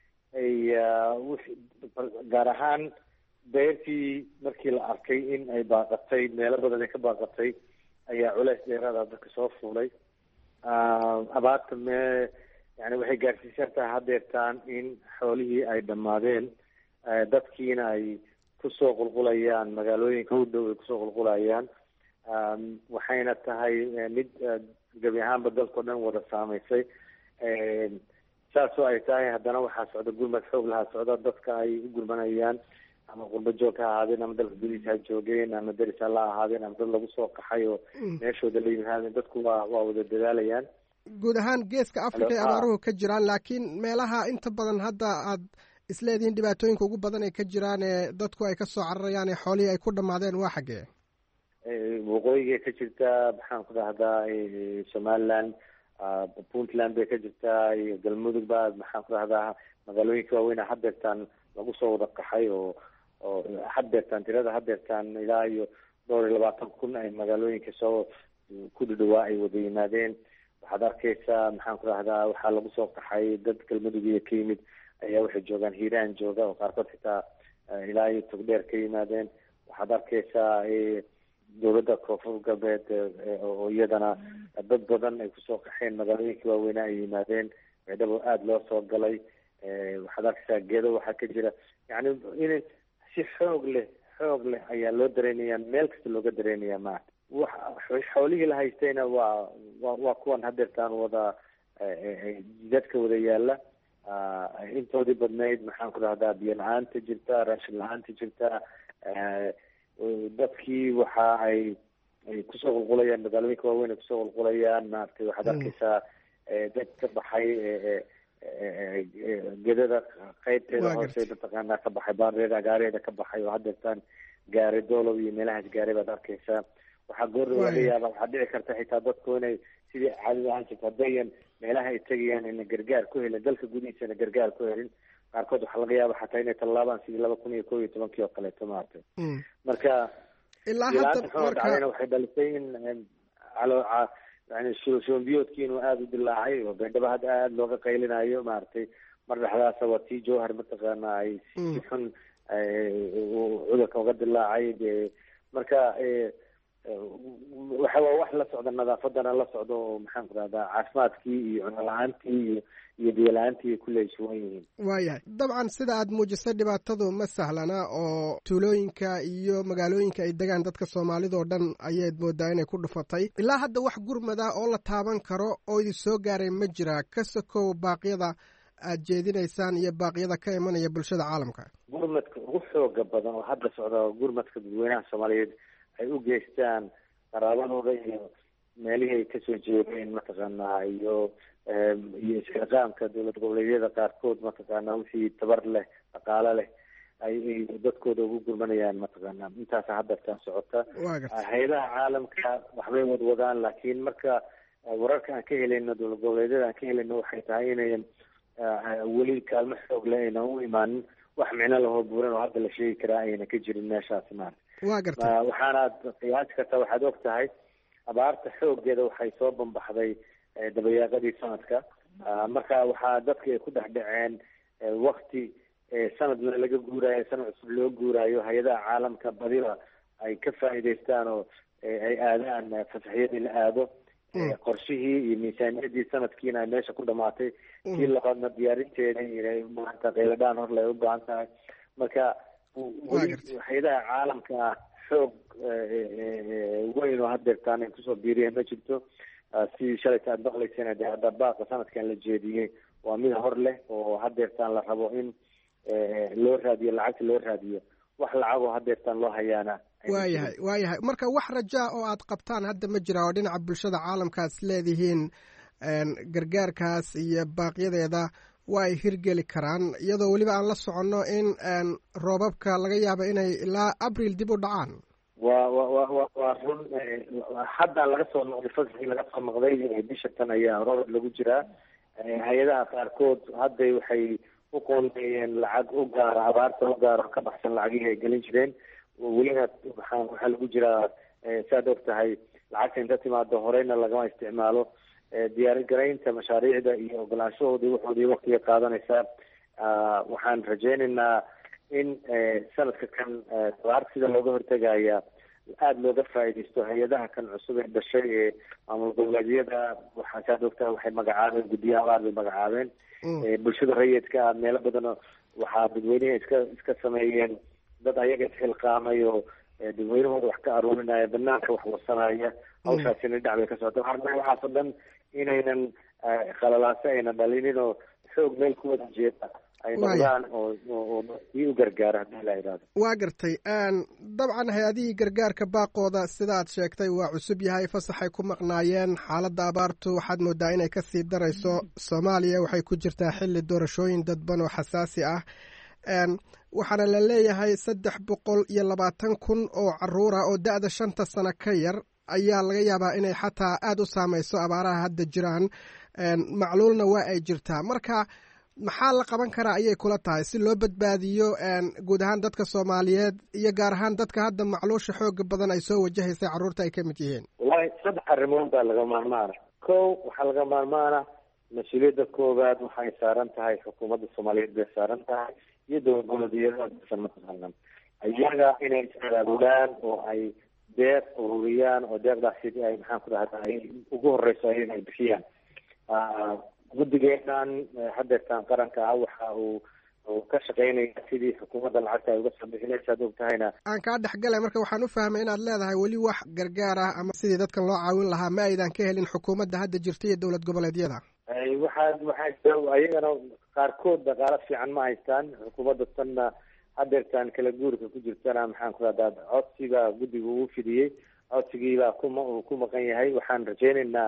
gaar ahaan beertii markii la arkay in ay baaqatay, meelo badan ay ka baaqatay, ayaa culeys dheeraada dadka soo fuulay. abaarta me yani waxay gaarsiisan tahay hadeertaan in xoolihii ay dhammaadeen, dadkiina ay kusoo qulqulayaan magaalooyinka u dhow ay kusoo qulqulayaan. waxayna tahay mid gebi ahaanba dalkao dhan wada saamaysay. saasoo ay tahay haddana waxaa socda gurmad xoog lahaa socda, dadka ay u gurmanayaan ama qurba joog ha ahaadeen ama dalka gudihiisa ha joogeen ama deris ha la ahaadeen ama dad lagu soo qaxay oo meeshooda la yimaadeen, dadku waa waa wada dadaalayaan. guud ahaan geeska africa ay abaaruhu ka jiraan, laakiin meelaha inta badan hadda aad isleedihiin dhibaatooyinka ugu badan ay ka jiraan ee dadku ay kasoo cararayaan ee xoolihii ay ku dhamaadeen waa xaggee? waqooyiga ka jirtaa, maxaan ku dhahdaa somaliland, puntland bay ka jirtaa, iyo galmudug ba maxaan ku dhahdaa magaalooyinka waaweyn hadeertaan lagu soo wada qaxay oo oo hadeertaan tirada hadeertaan ilaa iyo dhowr iyo labaatan kun ay magaalooyinka soo ku dhadhawaa ay wada yimaadeen. waxaad arkeysaa maxaan ku dhahdaa waxaa lagu soo qaxay dad galmudug iyo ka yimid ayaa waxay joogaan hiiraan jooga oo qaarkood xitaa ilaa iyo togdheer ka yimaadeen. waxaad arkeysaa dowladda koonfur galbeed oo iyadana dad badan ay kusoo qaxeen magaalooyinkii waaweynaa ay yimaadeen, meedhabo aada loo soo galay. waxaad arkeysaa geedo waxaa ka jira, yani in si xoog leh xoog leh ayaa loo dareynaya, meel kasta looga dareynaya maarata. wa xoolihii la haystayna waa wa waa kuwan hadeertaan wada jidadka wada yaala. intoodii badnayd maxaan ku dhahdaa biyo la-aanta jirta, raashin la-aanta jirta. dadkii waxa ay ay kusoo qulqulayaan magaalooyinka waaweyn ay kusoo qulqulayaan maaragtay. waxaad arkeysaa dad ka baxay gedada qeybteeda hoose mataqaanaa ka baxay, baareeda agaareeda ka baxay oo hadeertaan gaari doolow iyo meelahaas gaaray baad arkeysaa. waxaa goor laga yaaba, waxaa dhici karta xitaa dadku inay sidii caadada ahaan jirta hadayan meelaha ay tegayaan ina gargaar ku helin, dalka gudihiisana gargaar ku helin. qaarkood waxaa laga yaaba xataa inay tallaabaan sidii laba kun iyo kow iyo tobankii oo kaleeto maaragtay. marka ilaa hadda marka waxay dhalisay in calo yani shombiyoodkii inuu aada u dilaacay oo beendhaba hadda aada looga qaylinayo maaragtay. mar dhexdaasa waa tii jowhar mataqaana ay si xun cudurka uga dilaacay. de marka waxa waa wax la socda, nadaafadana la socdo oo maxaan ku dhahdaa caafimaadkii iyo cuno la-aantii iyo iyo biyo la-aantii kulle ay sugan yihiin. waayahay, dabcan sida aad muujisay dhibaatadu ma sahlana oo tuulooyinka iyo magaalooyinka ay degaan dadka soomaalida oo dhan ayaad moodaa inay ku dhufatay. ilaa hadda wax gurmada oo la taaban karo oo idin soo gaaray ma jiraa ka sokow baaqyada aad jeedinaysaan iyo baaqyada ka imanaya bulshada caalamka? gurmadka ugu xooga badan oo hadda socda gurmadka dadweynaha soomaaliyeed ay u geystaan qaraabadooda iyo meelihii ay kasoo jeedeen mataqaanaa iyo iyo isxilqaamka dowlad goboleedyada qaarkood mataqaanaa wixii tabar leh dhaqaalo leh ay ay dadkooda ugu gurmanayaan mataqaanaa. intaasa hadeertaan socota. hay-adaha caalamka waxbay wadwadaan, laakiin marka wararka aan ka helayno dowlad goboleedyada aan ka helayno waxay tahay inayan weli kaalmo xoog leh aynan u imaanin. wax micno lahoo buuran oo hadda la sheegi karaa ayna ka jirin meeshaas maarata. wa garta waxaanaad qiyaasi kartaa, waxaad og tahay abaarta xoogeeda waxay soo bambaxday dabayaaqadii sanadka. marka waxaa dadka ay ku dhex dhaceen wakti sanadna laga guuraayo, sanad cusub loo guuraayo. hay-adaha caalamka badiba ay ka faa'iidaystaan oo ay aadaan fasaxyadii la aado. qorshihii iyo miisaaniyadii sanadkiina ay meesha ku dhamaatay. kii labaadna diyaarinteeda inay maanta qayladhaan hor lay u baahan tahay. marka weli hay-adaha caalamka xoog weyn oo hadeertaan ay kusoo biiriyeen ma jirto. sidii shalayta aad maqlayseen de hadda baaqa sanadkan la jeediyey waa mid hor leh oo hadeertaan la rabo in loo raadiyo, lacagta loo raadiyo. wax lacagoo hadeertaan loo hayaana waayahay waayahay marka wax rajaa oo aad qabtaan hadda ma jira oo dhinaca bulshada caalamka aad isleedihiin gargaarkaas iyo baaqyadeeda waa ay hirgeli karaan, iyadoo weliba aan la soconno in roobabka laga yaabo inay ilaa abril dib u dhacaan? wa wa wa wa waa run. hadda laga soo noqday fasaxii laga soo noqday bisha tan ayaa roobab lagu jiraa. hay-adaha qaarkood hadday waxay u qoondeeyeen lacag u gaara abaarta u gaara ka baxsan lacagihii ay gelin jireen. welina waxaa waxaa lagu jiraa saad og tahay lacagta inta timaado horeyna lagama isticmaalo. diyaargaraynta mashaariicda iyo ogolaanshahoodii waxoodii waktiga qaadanaysaa. waxaan rajeynaynaa in sanadka kan abaarta sida looga hortegaya aada looga faa'iidaysto hay-adaha kan cusub ee dhashay ee maamul goboleedyada waxaa saad ogtaha waxay magacaabeen guddiyo abaar bay magacaabeen bulshada rayidka ah meelo badan waxaa dadweyneha iska iska sameeyeen dad ayaga isxilqaamay oo dadweynahooda wax ka aruurinaya banaanka wax warsanaya hawshaasina dhinac bay ka socota waxaa waxaasoo dhan inaynan khalalaase aynan dhalinin oo xoog meel ku wada jeeda ay noqdaan oo ii u gargaara haddii la yidhahdo waa gartay dabcan hay-adihii gargaarka baaqooda sida aad sheegtay waa cusub yahay fasaxay ku maqnaayeen xaaladda abaartu waxaad moodaa inay kasii darayso soomaaliya waxay ku jirtaa xilli doorashooyin dadban oo xasaasi ah waxaana la leeyahay saddex boqol iyo labaatan kun oo caruur ah oo da-da shanta sano ka yar ayaa laga yaabaa inay xataa aada u saameyso abaaraha hadda jiraan macluulna waa ay jirtaa marka maxaa la qaban karaa ayay kula tahay si loo badbaadiyo guud ahaan dadka soomaaliyeed iyo gaar ahaan dadka hadda macluusha xooga badan ay soo wajahaysay carruurta ay ka mid yihiin wallahi saddex arrimood baa laga maarmaana kow waxaa laga maarmaana mas-uuliyadda koowaad waxay saaran tahay xukuumadda soomaaliyeed bay saaran tahay iyo dowlad goboleedyada mataqaanan iyaga inay is-abaabulaan oo ay deeq ururiyaan oo deeqdaas sidii ay maxaan ku dhahda ay ugu horeyso ayaga ay bixiyaan guddigeenan hadeertaan qaranka ah waxa uu uu ka shaqeynaya sidii xukuumadda lacagta ay uga soo bixinaysa ad og tahayna aan kaa dhexgalay marka waxaan u fahmay inaad leedahay weli wax gargaar ah ama sidii dadkan loo caawin lahaa ma aydan ka helin xukuumadda hadda jirta iyo dowlad goboleedyada waxaa waxaa ayagana qaarkood dhaqaalo fiican ma haystaan xukuumadda tanna hadeertaan kala guurka ku jirtana maxaan ku rahdaa codsiga guddiga uu fidiyey codsigiibaa kuma ku maqan yahay waxaan rajeynaynaa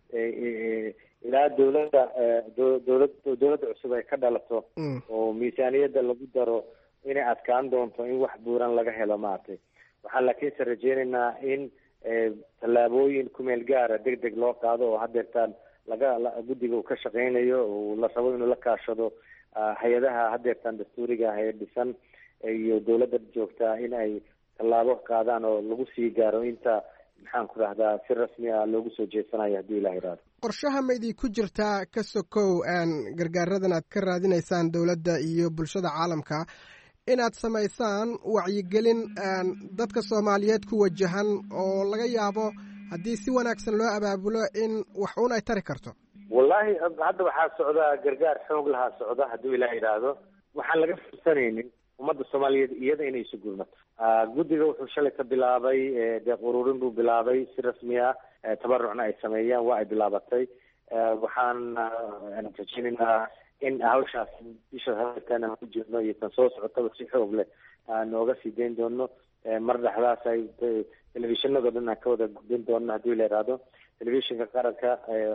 ilaa dawladda dowlad dowladda cusub ay ka dhalato oo miisaaniyadda lagu daro inay adkaan doonto in wax buuran laga helo maaragtay waxaan laakiinse rajeynaynaa in tallaabooyin kumeel gaara deg deg loo qaado oo hadeertaan laga guddiga uu ka shaqeynayo oo la rabo inuu la kaashado hay-adaha hadeertaan dastuuriga ah ee dhisan iyo dowladda joogtaa in ay tallaabo qaadaan oo lagu sii gaaro inta maxaan ku dhahdaa si rasmi ah loogu soo jeesanayo haddii ilaha iraado qorshaha ma idin ku jirtaa ka sokow gargaaradan aad ka raadinaysaan dowladda iyo bulshada caalamka inaad samaysaan wacyigelin dadka soomaaliyeed ku wajahan oo laga yaabo haddii si wanaagsan loo abaabulo in wax uun ay tari karto wallahi hadda waxaa socda gargaar xoog lahaa socda hadduu ilaah yidhaahdo waxaan laga fursanaynin ummadda soomaaliyeed iyada inay isu gurmato guddiga wuxuu shalay ka bilaabay deeq ururin buu bilaabay si rasmi ah tabarucna ay sameeyaan waa ay bilaabatay waxaan rajeynaynaa in hawshaas bisha hadeertaan aan ku jirno iyo tan soo socotaba si xoog leh nooga sii dayn doono mar dhexdaas ay telefishinado dhan aan ka wada gudbin doono haddii la yidhaahdo telefishinka qaranka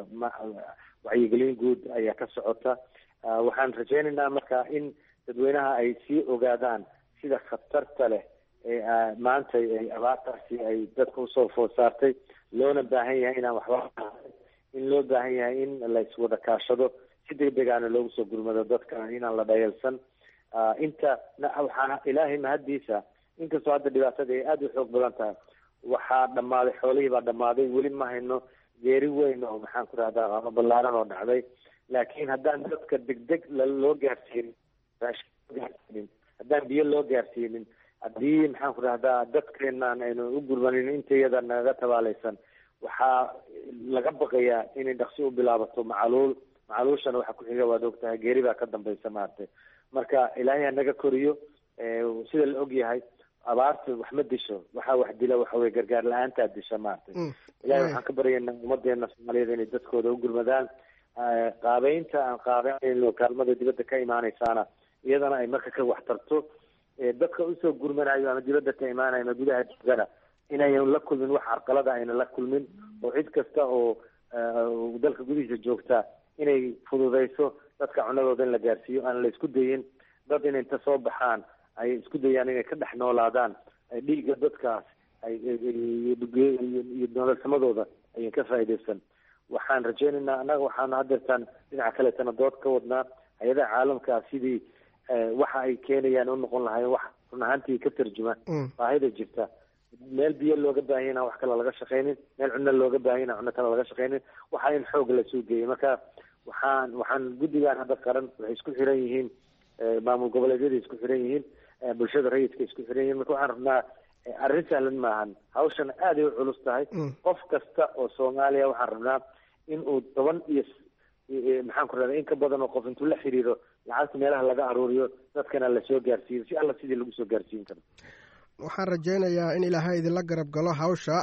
wacyigelin guud ayaa ka socota waxaan rajeynaynaa marka in dadweynaha ay sii ogaadaan sida khatarta leh ee maanta ay abaartaasi ay dadka usoo food saartay loona baahan yahay inaan waxba in loo baahan yahay in la iswada kaashado si deg degaana loogu soo gurmado dadka inaan la dhayalsan inta waxaa ilaahay mahaddiisa inkastoo hadda dhibaatada ay aada u xoog badan tahay waxaa dhammaaday xoolihii baa dhammaaday weli ma hayno geeri weyn oo maxaan ku rahdaa ama ballaaran oo dhacday laakiin haddaan dadka degdeg loo gaarsiinin gaarsiinin haddaan biyo loo gaarsiinin haddii maxaan ku rahdaa dadkeenaan aynu u gurmanin intayada nagaga tabaalaysan waxaa laga baqayaa inay dhaqsi u bilaabato macaluul macaluushana waxa ku xiga waad ogtahay geeri baa ka dambaysa maaragtay marka ilaahay ha naga koriyo sida la og yahay abaarta wax ma disho waxaa wax dila waxa weye gargaar la-aantaa disha maaragtay ilahay waxaan ka baryaynaa ummadeena soomaaliyeed inay dadkooda u gurmadaan qaabeynta aan qaabeynayno kaalmada dibadda ka imaaneysaana iyadana ay marka ka waxtarto dadka usoo gurmanayo ama dibadda ka imaanayo ama gudaha joogana inayan la kulmin wax carqalada ayna la kulmin oo cid kasta oo dalka gudihiisa joogta inay fududeyso dadka cunadooda in la gaarsiiyo aan la isku dayin dad inay inta soo baxaan ay isku dayaan inay ka dhex noolaadaan dhiigga dadkaas ay iyo nololsamadooda ayan ka faa'iideysan waxaan rajeynaynaa annaga waxaan hadeertaan dhinaca kaleetana dood ka wadnaa hay-adaha caalamkaa sidii waxa ay keenayaan u noqon lahayen wax run ahaantii ka tarjuma baahida jirta meel biyo looga baahanya inaan wax kale laga shaqeynin meel cunno looga baahanya inaan cunno kale laga shaqeynin waxaa in xoog la soo geeyay marka waxaan waxaan guddigan hadda qaran waxay isku xiran yihiin maamul goboleedyada isku xiran yihiin bulshada rayidka isku xiran yihiin marka waxaan rabnaa arrin sahlan maahan hawshan aad ay u culus tahay qof kasta oo soomaaliya waxaan rabnaa in uu toban iyo maxaan ku rahdaa in ka badan oo qof intuu la xiriiro lacagta meelaha laga aruuriyo dadkana lasoo gaarsiiyo si alla sidii lagu soo gaarsiin karo waxaan rajaynayaa in ilaahay idinla garab galo hawsha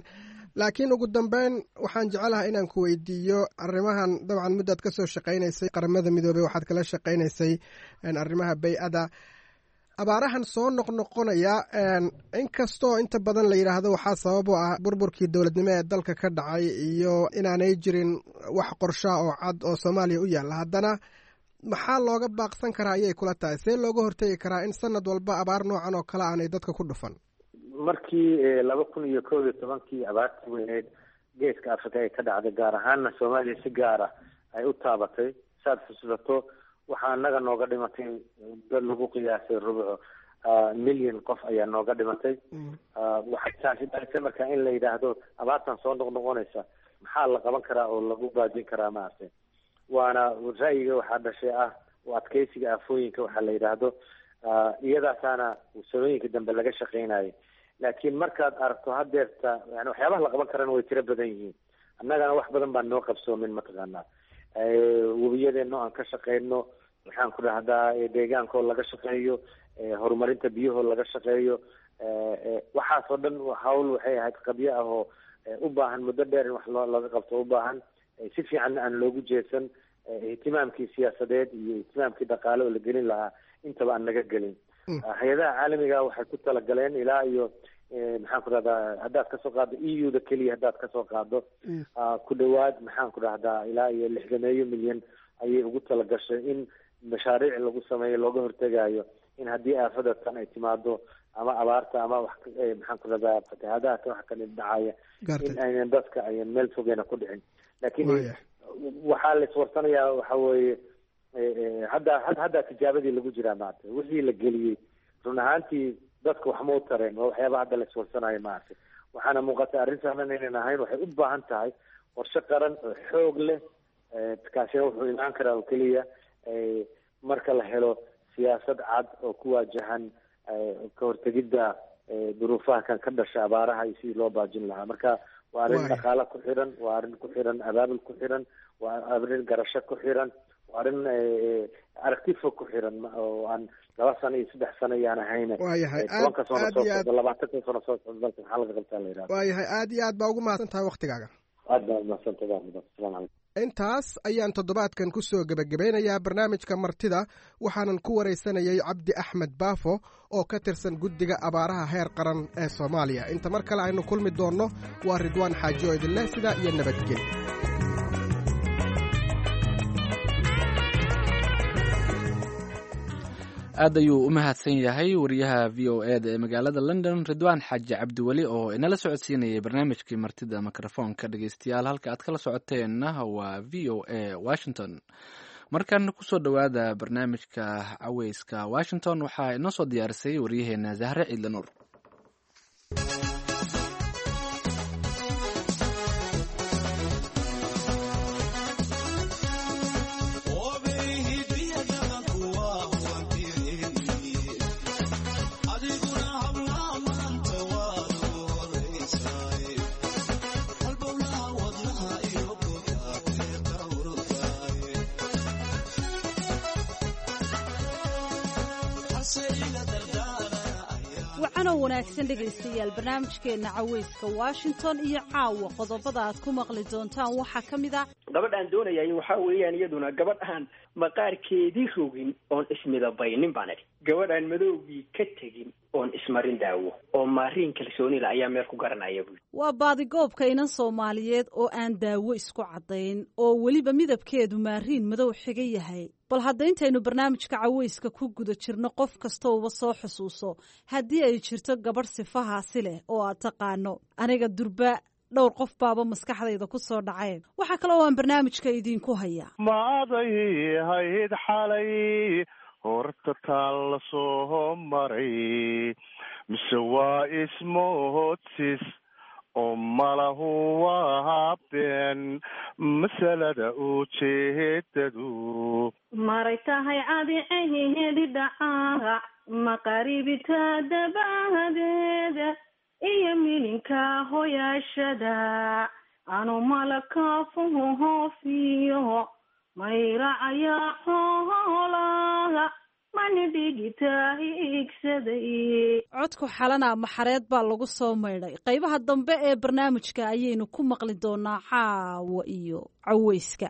laakiin ugu dambeyn waxaan jecelahay inaan ku weydiiyo arrimahan dabcan muddaad ka soo shaqaynaysay qaramada midoobey waxaad kala shaqaynaysay arrimaha bay-ada abaarahan soo noqnoqonaya inkastoo inta badan la yidhaahdo waxaa sabab u ah burburkii dowladnimo ee dalka ka dhacay iyo inaanay jirin wax qorshaa oo cad oo soomaaliya u yaalla haddana maxaa looga baaqsan karaa ayay kula tahay see looga hortegi karaa in sanad walba abaar noocan oo kale aanay dadka ku dhufan markii laba kun iyo kow iyo tobankii abaartii weyneed geeska africa ay ka dhacday gaar ahaanna soomaaliya si gaara ay u taabatay saad xusuusato waxaa naga nooga dhimatay dad lagu qiyaasay rubuco milyan qof ayaa nooga dhimatay waxay taasi dhalisay marka in la yidhaahdo abaartan soo noqnoqonaysa maxaa la qaban karaa oo lagu baajin karaa maaragtay waana ra'yiga waxaa dhashay ah oo adkeysiga aafooyinka waxaa la yidhaahdo iyadaasaana sanooyinka dambe laga shaqeynayo laakiin markaad aragto hadeerta yani waxyaabaha la qaban karana way tiro badan yihiin annagana wax badan baan noo qabsoomin mataqaanaa webiyadeeno aan ka shaqeyno maxaan ku dhahdaa deegaankoo laga shaqeeyo horumarinta biyahoo laga shaqeeyo waxaasoo dhan hawl waxay ahayd qabyo ah oo u baahan muddo dheer in wax loo laga qabto u baahan si fiican aan loogu jeedsan ihtimaamkii siyaasadeed iyo ihtimaamkii dhaqaale oo la gelin lahaa intaba aan naga gelin hay-adaha caalamiga waxay ku talagaleen ilaa iyo maxaan ku dhahdaa haddaad kasoo qaado e u da keliya haddaad kasoo qaado ku dhawaad maxaan ku dhahdaa ilaa iyo lixdameeyo milyan ayay ugu talagashay in mashaariic lagu sameeyo looga hortegayo in haddii aafada tan ay timaado ama abaarta ama wax maxaan ku dhahdaa fatahaadaha ka wax kani dhacaya in aynan dadka ayan meel fogeyna ku dhicin laakiin waxaa la iswarsanayaa waxa weeye hadda hadda tijaabadii lagu jiraa maarata wixii la geliyey run ahaantii dadka waxma u tareen waa waxyaaba hadda la iswarsanayo maarata waxaana muuqata arrin sahlan inaynan ahayn waxay u baahan tahay qorshe qaran oo xoog leh kaasina wuxuu imaan karaa oo keliya marka la helo siyaasad cad oo ku waajahan ka hortegidda duruufaha kan ka dhasha abaaraha iyo sidii loo baajin lahaa marka waa arrin dhaqaale ku xiran waa arrin ku xiran abaabul ku xiran waa arrin garasho ku xiran waa arrin aragti fog ku xiran oo aan laba sano iyo saddex sano iyaan ahayn tobanka sano soo socda labaatanka sano soo socda dalka maxaa laga qabtaa la yidhahda waayahay aad iyo aad baa ugu mahadsan tahay waktigaaga aad baa umahadsan tahay assalaamu calaykum intaas ayaan toddobaadkan ku soo gebagabeynayaa barnaamijka martida waxaanan ku waraysanayay cabdi axmed baafo oo ka tirsan guddiga abaaraha heer qaran ee soomaaliya inta mar kale aynu kulmi doonno waa ridwaan xaaji oo idinleh sidaa iyo nabadgeli aad ayuu u mahadsan yahay wariyaha v o e da ee magaalada london ridwaan xaaji cabdiweli oo inala socodsiinayay barnaamijkii martida mikrofoonka dhegeystayaal halka aad kala socoteenna waa v o a washington markan kusoo dhowaada barnaamijka caweyska washington waxaa inoo soo diyaarisay waryaheena zahre ciidla nuur wanaagsan dhegaystayaal barnaamijkeena caweyska washington iyo caawa qodobada aad ku maqli doontaan waxaa ka mid ah gabadhaan doonayay waxaa weeyaan iyaduna gabadh aan maqaarkeedii rogin oon ismidabaynin baan idhi gabadhaan madowgii ka tegin oon ismarin daawo oo maariin kalsoonila ayaa meel ku garanaya buui waa baadigoobka inan soomaaliyeed oo aan daawo isku caddayn oo weliba midabkeedu maariin madow xiga yahay bal haddayntaynu barnaamijka caweyska ku guda jirno qof kastauba soo xusuuso haddii ay jirto gabadh sifahaasi leh oo aad taqaano aniga durba dhowr qof baaba maskaxdayda ku soo dhaceen waxaa kaloo aan barnaamijka idiinku hayaa maaday hayd xalay horta taan la soo maray mise waa ismoodsis oo malahu waa been masalada ujeedadu maray tahay cadiceheedi dhacaaga maqaribita dabadeeda iyo mininka hoyaashada anu malakafuhu hoofiyo mayracaya xoolaha mani dhigitahi igsaday codku xalana maxareed baa lagu soo maydhay qaybaha dambe ee barnaamijka ayaynu ku maqli doonaa caawa iyo caweyska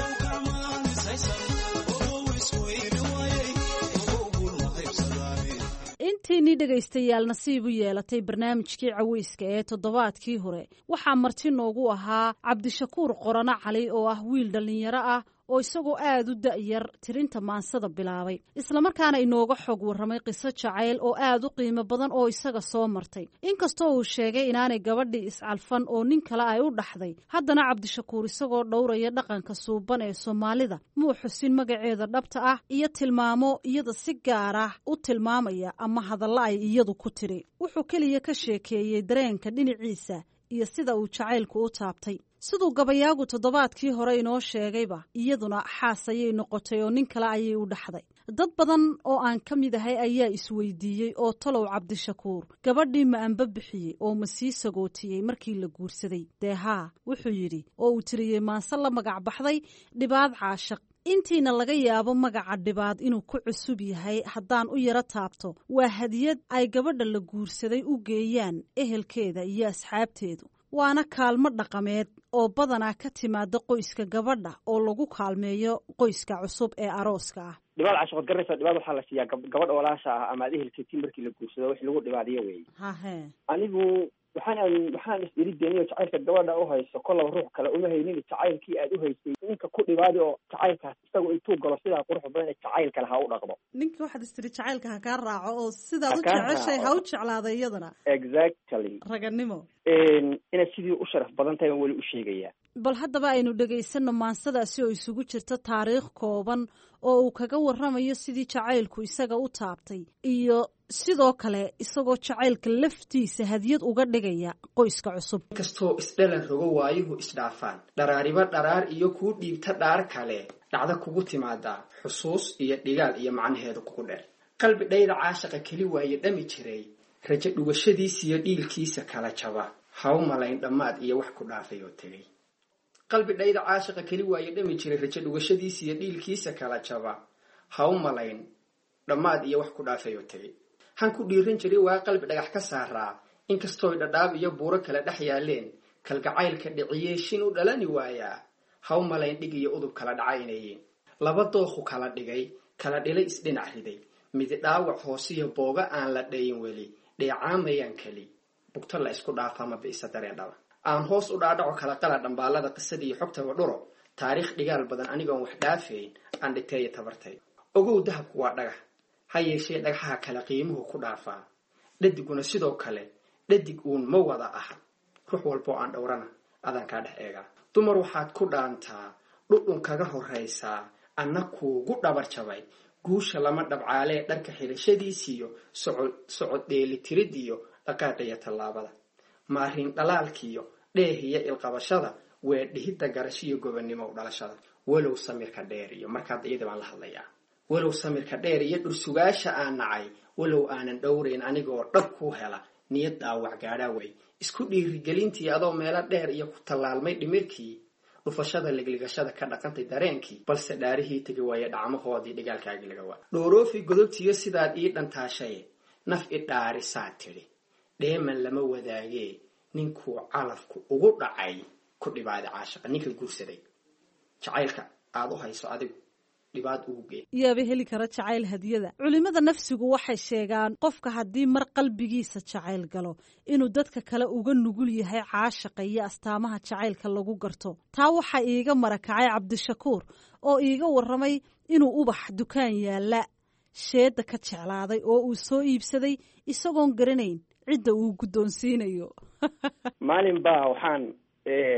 intiinii dhegaystayaal nasiib u yeelatay barnaamijkii caweyska ee toddobaadkii hore waxaa marti noogu ahaa cabdishakuur qorano cali oo ah wiil dhallinyaro ah oo isagoo aad u da'yar tirinta maansada bilaabay islamarkaana inooga xog warramay qiso jacayl oo aad u qiimo badan oo isaga soo martay inkastoo uu sheegay inaanay gabadhii iscalfan oo nin kale ay u dhaxday haddana cabdishakuur isagoo dhowraya dhaqanka suuban ee soomaalida muu xusin magaceeda dhabta ah iyo tilmaamo iyada si gaar ah u tilmaamaya ama hadallo ay iyadu ku tiri wuxuu keliya ka sheekeeyey dareenka dhinaciisa iyo sida uu jacaylku u taabtay siduu gabayaagu toddobaadkii hore inoo sheegayba iyaduna xaas ayay noqotay oo nin kale ayay u dhaxday dad badan oo aan ka mid ahay ayaa isweydiiyey oo talow cabdishakuur gabadhii ma anba bixiyey oo ma sii sagootiyey markii la guursaday dee haa wuxuu yidhi oo uu tiriyey maanse la magac baxday dhibaad caashaq intiina laga yaabo magaca dhibaad inuu ku cusub yahay haddaan u yaro taabto waa hadiyad ay gabadha la guursaday u geeyaan ehelkeeda iyo asxaabteedu waana kaalmo dhaqameed oo badanaa ka timaada qoyska gabadha oo lagu kaalmeeyo qoyska cusub ee arooska ah dhibaad caashaqood garaysa dhibaad waxaa la siiyaa gabadha walaasha ah ama ad ehelkeetii markii la guursado wax lagu dhibaadiyo weeye hahe anigu waxaan waxaan is iri deeniyo jacaylka gabadha u hayso kollaba ruux kale uma haynin jacaylkii aad u haysay ninka ku dhibaadi oo jacaylkaas isagu intuu galo sidaa qurux badan ee jacayl kale ha u dhaqdo ninka waxaad istiri jacaylka ha kaa raaco oo sidaad u jeceshay ha u jeclaaday iyadana exactly raganimo inaad sidii u sharaf badan tahay baan weli u sheegayaa bal haddaba aynu dhagaysano maansadaasi oo isugu jirta taariikh kooban oo uu kaga warramayo sidii jacaylku isaga u taabtay iyo sidoo kale isagoo jacaylka laftiisa hadiyad uga dhigaya qoyska cusub inkastoo isdhalan rogo waayuhu isdhaafaan dharaariba dharaar iyo kuu dhiibta dhaar kale dhacda kugu timaadaa xusuus iyo dhigaal iyo macnaheedu kugu dheer qalbi dhayda caashaqa keli waaye dhami jiray rajo dhugashadiisiyo dhiilkiisa kala jaba ha u malayn dhammaad iyo wax ku dhaafay oo tegay qalbi dhayda caashaqa keli waaye dhami jiray rajo dhugashadiisiyo dhiilkiisa kala jaba ha u malayn dhammaad iyo wax ku dhaafay oo tegay han ku dhiiran jiray waa qalbi dhagax ka saaraa inkastooy dhadhaab iyo buuro kale dhex yaaleen kalgacaylka dhiciyee shin u dhalani waayaa ha u malayn dhig iyo udub kala dhacaynayeen laba dookhu kala dhigay kala dhilay isdhinac riday midi dhaawac hoosiyo booga aan la dhayin weli dheecaamayaan keli bugto la isku dhaafama bi'isa dareen dhaba aan hoos u dhaadhaco kala qala dhambaalada qisadii iyo xogtaba dhuro taariikh dhigaal badan anigoon wax dhaafayn aan dhiteeyo tabartay ogow dahabku waa dhagax ha yeeshee dhagaxaha kale qiimuhu ku dhaafaa dhadiguna sidoo kale dhadig uun ma wada aha ruux walboo aan dhowrana adaan kaa dhex eegaa dumar waxaad ku dhaantaa dhudhun kaga horraysaa anna kuugu dhabar jabay guusha lama dhabcaalee dharka xidhashadiisiiyo socod socod dheelitiridiyo dhaqaaqaya tallaabada maarin dhalaalkiyo dheehiya ilqabashada weedhihidda garashiyo gobonnimo u dhalashada walow samirka dheer iyo markaad iyada baan la hadlayaa walow samirka dheer iyo dhursugaasha aan nacay walow aanan dhowrayn anigoo dhab kuu hela niyad dhaawac gaadhaa way isku dhiirigelintii adoo meelo dheer iyo ku tallaalmay dhimirkii dhufashada ligligashada ka dhaqantay dareenkii balse dhaarihii tegi waaye dhacmahoodii dhigaalkaagii laga waa dhooroofi godobtiyo sidaad ii dhantaashaye naf i dhaarisaad tidhi dheeman lama wadaagee ninkuu calafku ugu dhacay ku dhibaaday caashaqa ninka guursaday jacaylka aad u hayso adigu dhibaad ugu gee yaaba heli kara jacayl hadiyada culimada nafsigu waxay sheegaan qofka haddii mar qalbigiisa jacayl galo inuu dadka kale uga nugul yahay caashaqa iyo astaamaha jacaylka lagu garto taa waxaa iiga marakacay cabdishakuur oo iiga warramay inuu ubax dukaan yaalla sheedda ka jeclaaday oo uu soo iibsaday isagoon garanayn cidda uu guddoonsiinayo maalin baa waxaan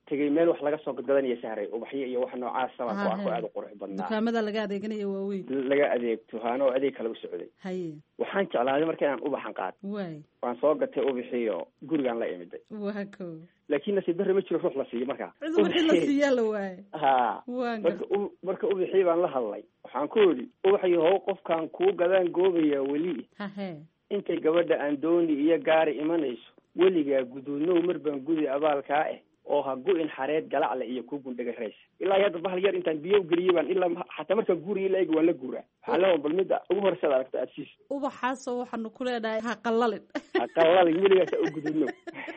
tegay meel wax laga soo gadgadanayo sahray ubaxyo iyo wax noocaasa baan ku arko aad u qurux badnaa dukaamada laga adeeganayo waaweyn laga adeegto haano adeeg kale u socday haye waxaan jeclaaday marka inaan ubaxan qaad waay waan soo gatay ubaxiyo gurigaan la imiday waa ko laakiin nasiib darro ma jiro ruux la siiyo marka cid wixii la siiyaa la waay ha waan marka marka ubaxii baan la hadlay waxaan ku yidhi ubaxiyo how qofkaan kuu gadaan goobaya weli hahe intay gabadha aan dooni iyo gaari imanayso weligaa guduudnow mar baan gudi abaalkaa ah oo ha gu-in xareed galacla iyo ku gundhaga raysa ilaa hadda bahal yar intaan biyo geliyay baan ilaa xataa markaan guuriga la eegi waan la guuraa waxaa leewa bal midda ugu horseed aragto aad siis ubaxaasoo waxaanu ku leenahay ha qallalin ha qallalin weligaasa u guduudnow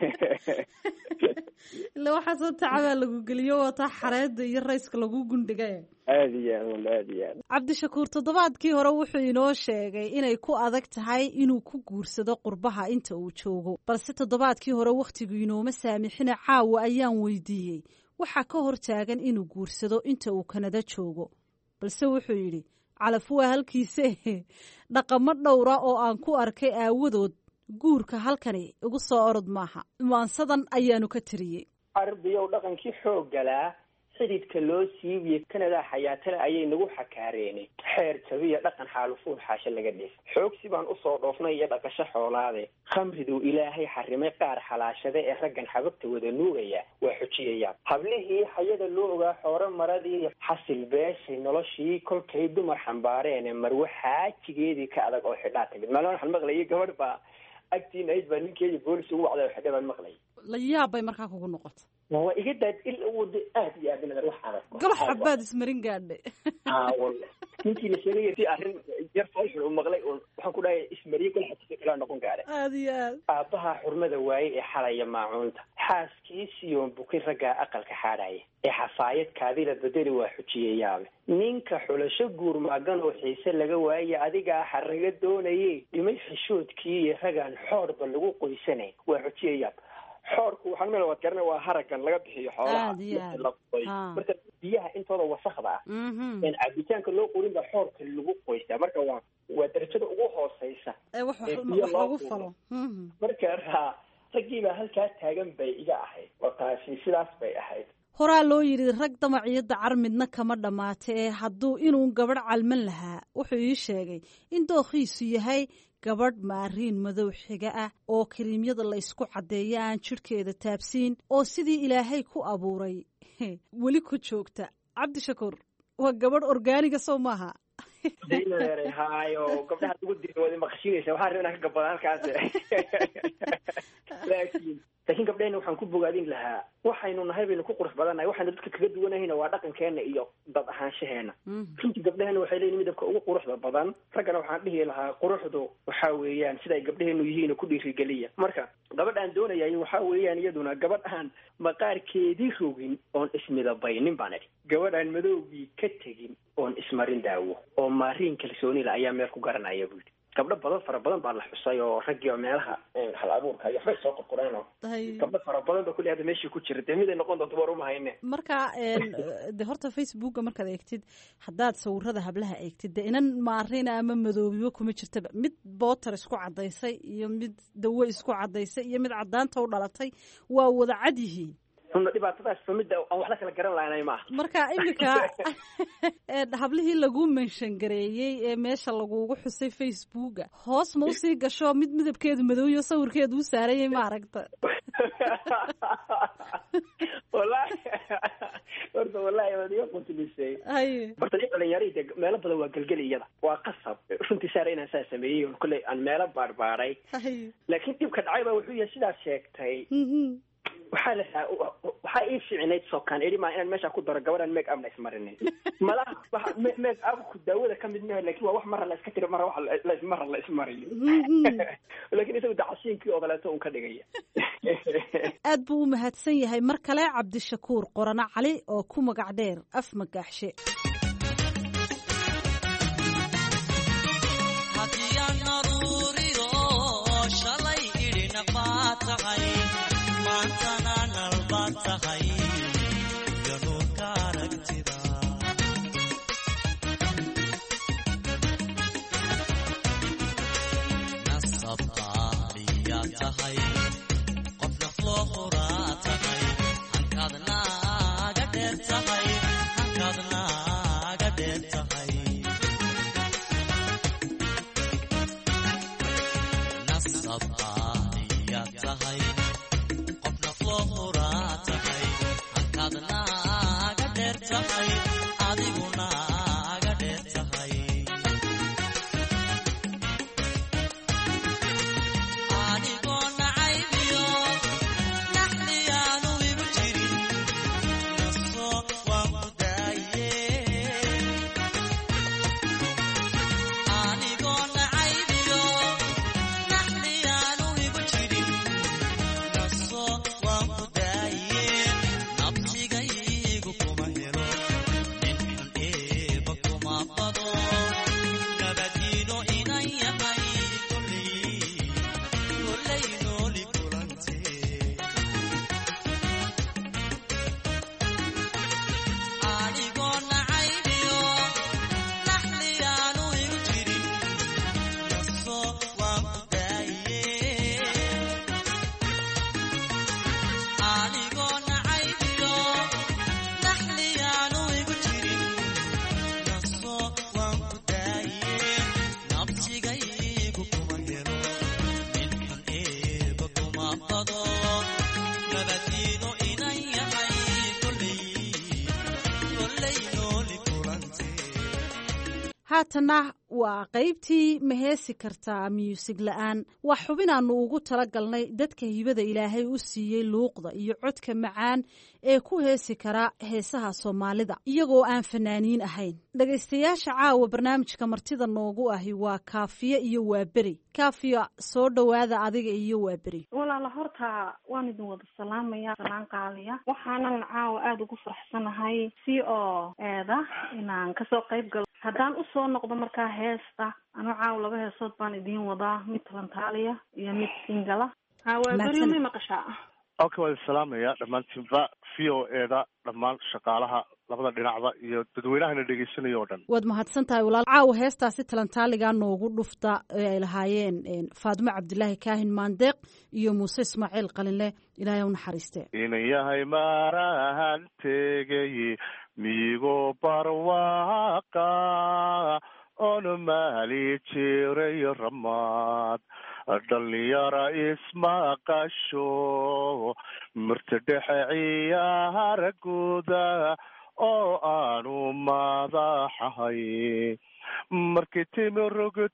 ila waxaasoo tacabaa lagu geliyo wataa xareeda iyo rayska lagu gundhiga aada iyo aad aada iyo aad cabdishakuur toddobaadkii hore wuxuu inoo sheegay inay ku adag tahay inuu ku guursado qurbaha inta uu joogo balse toddobaadkii hore wakhtigu inooma saamixina caawa ayaan weydiiyey waxaa ka hor taagan inuu guursado inta uu kanada joogo balse wuxuu yidhi calaf waa halkiise dhaqamo dhowra oo aan ku arkay aawadood guurka halkani igu soo orod maaha maansadan ayaanu ka tiriyey arbiyow dhaqankii xooggalaa xididka loo siibiye kanadaa xayaatale ayay nagu xakaareenay xeer jabiya dhaqan xaalufuul xaasho laga dhis xoogsi baan usoo dhoofnay iyo dhaqasho xoolaade khamriduu ilaahay xarimay qaar xalaashade ee raggan xababta wada nuugaya waa xujiyayaan hablihii xayada loo ogaa xooro maradii xasil beeshay noloshii kolkay dumar xambaareene marwe xaajigeedii ka adag oo xidhaa timid maalin waxaan maqlayay gabadh baa agtiina ayd baa ninkeedii boolis ugu wacday oo xidha baan maqlayay la yaab bay markaa kugu noqota waa iga daad il wada aad iyo aad inadar wax adag galo xabaad ismarin gaadhay aa walla ninkii la sheegaya si arrin yar faaxul u maqlay oo waxaan ku dhahay ismariye gol xabsi kala noqon gaadhay aad iyo aad aabaha xurmada waaye ee xalaya maacuunta xaaskiisiyoon bukin raggaa aqalka xaadhaya ee xafaayad kaadila bedeli waa xujiyayaabe ninka xulasho guur maagan oo xiise laga waayay adigaa xaraga doonaye dhimay xishoodkii iyo ragaan xoorba lagu qoysanayn waa xujiyayaab xoorku waxaan meel waad garana waa haragan laga bixiyo xoolaha marka biyaha intooda wasakda ah een cabitaanka loo qorin baa xoorka lagu qoystaa marka waa waa darajada ugu hooseysa ee biyo lagu falo marka raggii baa halkaa taagan bay iga ahayd waa taasi sidaas bay ahayd horaa loo yidhi rag damaciyo dacar midna kama dhammaata ee hadduu inuu gabadh calman lahaa wuxuu ii sheegay in dookhiisu yahay gabadh maariin madow xiga ah oo kariimyada la ysku caddeeya aan jidhkeeda taabsiin oo sidii ilaahay ku abuuray weli ku joogta cabdishakuur waa gabadh orgaaniga soo maaha hayo gabdhaha ugu diri wada maqashinaysa waxaa rabaa inaan ka gabado halkaas laakiin laakiin gabdhahena waxaan ku bogaadin lahaa waxaynu nahay baynu ku qurux badannahay waxaynu dadka kaga duwanahayna waa dhaqankeena iyo dad ahaanshaheena runtii gabdhahena waxay leeyihin midabka ugu quruxda badan raggana waxaan dhihi lahaa quruxdu waxaa weeyaan sida ay gabdhaheenu yihiin ku dhiirigeliya marka gabadhaan doonayay waxaa weeyaan iyaduna gabadh aan maqaarkeedii rogin oon ismidabaynin baan idhi gabadh aan madowgii ka tegin oon ismarin daawo oo maariin kalsoonila ayaa meel ku garanaya buu yidhi gabdho badan fara badan baa la xusay oo raggii oo meelaha hal abuurka iyo waxbay soo qorqoreen oo gabdho fara badan ba kulli hadda meeshii ku jira dee miday noqon doonto war uma hayne marka de horta facebooka markaad eegtid haddaad sawirada hablaha eegtid de inan maarina ama madoobiyo kuma jirtaba mid bootar isku caddaysay iyo mid dawo isku caddaysay iyo mid caddaanta u dhalatay waa wada cad yihiin runna dhibaatadaas famidda aan wax la kala garan lahaynay maaha marka iminka hablihii lagu menshan gareeyey ee meesha lagugu xusay facebooka hoos ma usii gasho mid midabkeedu madowyo sawirkeedu u saarayay ma aragta wallahi horta wallahi waad iga quntulisay horta nin dhalinyarihii dee meelo badan waa gelgeli iyada waa qasab runtii saara inaan saa sameeyey on kolley aan meelo baarbaaray laakiin dhibka dhacay baa wuxuu yahay sidaad sheegtay waxaa la waxaa ii ficinayd sokaan idhi maa inaan meesha ku daro gabadhaan make upna ismarinin malaha waxa make upku daawada ka mid maaha lakin waa wax marra la iska tiri marra wax marra la ismariyo laakiin isagu dacasiinkii oo kaleeto un ka dhigaya aad buu u mahadsan yahay mar kale cabdishakuur qorano cali oo ku magac dheer af magaaxshe qofna loo qoraa tahay hankaadna haatana waa qaybtii ma heesi kartaa muusig la-aan waa xubin aanu ugu talagalnay dadka hibada ilaahay u siiyey luuqda iyo codka macaan ee ku heesi kara heesaha soomaalida iyagoo aan fanaaniin ahayn dhegaystayaasha caawa barnaamijka martida noogu ahi waa kaafiye iyo waaberi kaafiya soo dhowaada adiga iyo waaberi walaala horta waan idin wada salaamaya salaan qaaliya waxaanan caawa aada ugu faraxsanahay si oo eeda inaan kasoo qayb galo haddaan usoo noqdo markaa heesta anu caaw laba heesood baan idiin wadaa mid talantaaliya iyo mid singala hawaaberi ma maqashaa halka waan salaamaya dhammaantiinba v o eda dhammaan shaqaalaha labada dhinacba iyo dadweynahana dhegeysanayo o dhan waad mahadsan tahay walaal caawa heestaasi talantaaligaa noogu dhufta ee ay lahaayeen faadimo cabdilaahi kaahin maandeeq iyo muuse ismaaciil qalinle ilaahay u naxariiste inan yahay maarahan tegay miigo barwaaqa oona maali jiray ramaad dhalinyara ismaqasho mirta dhexe ciyaara guuda oo aanu madaxahay markii timi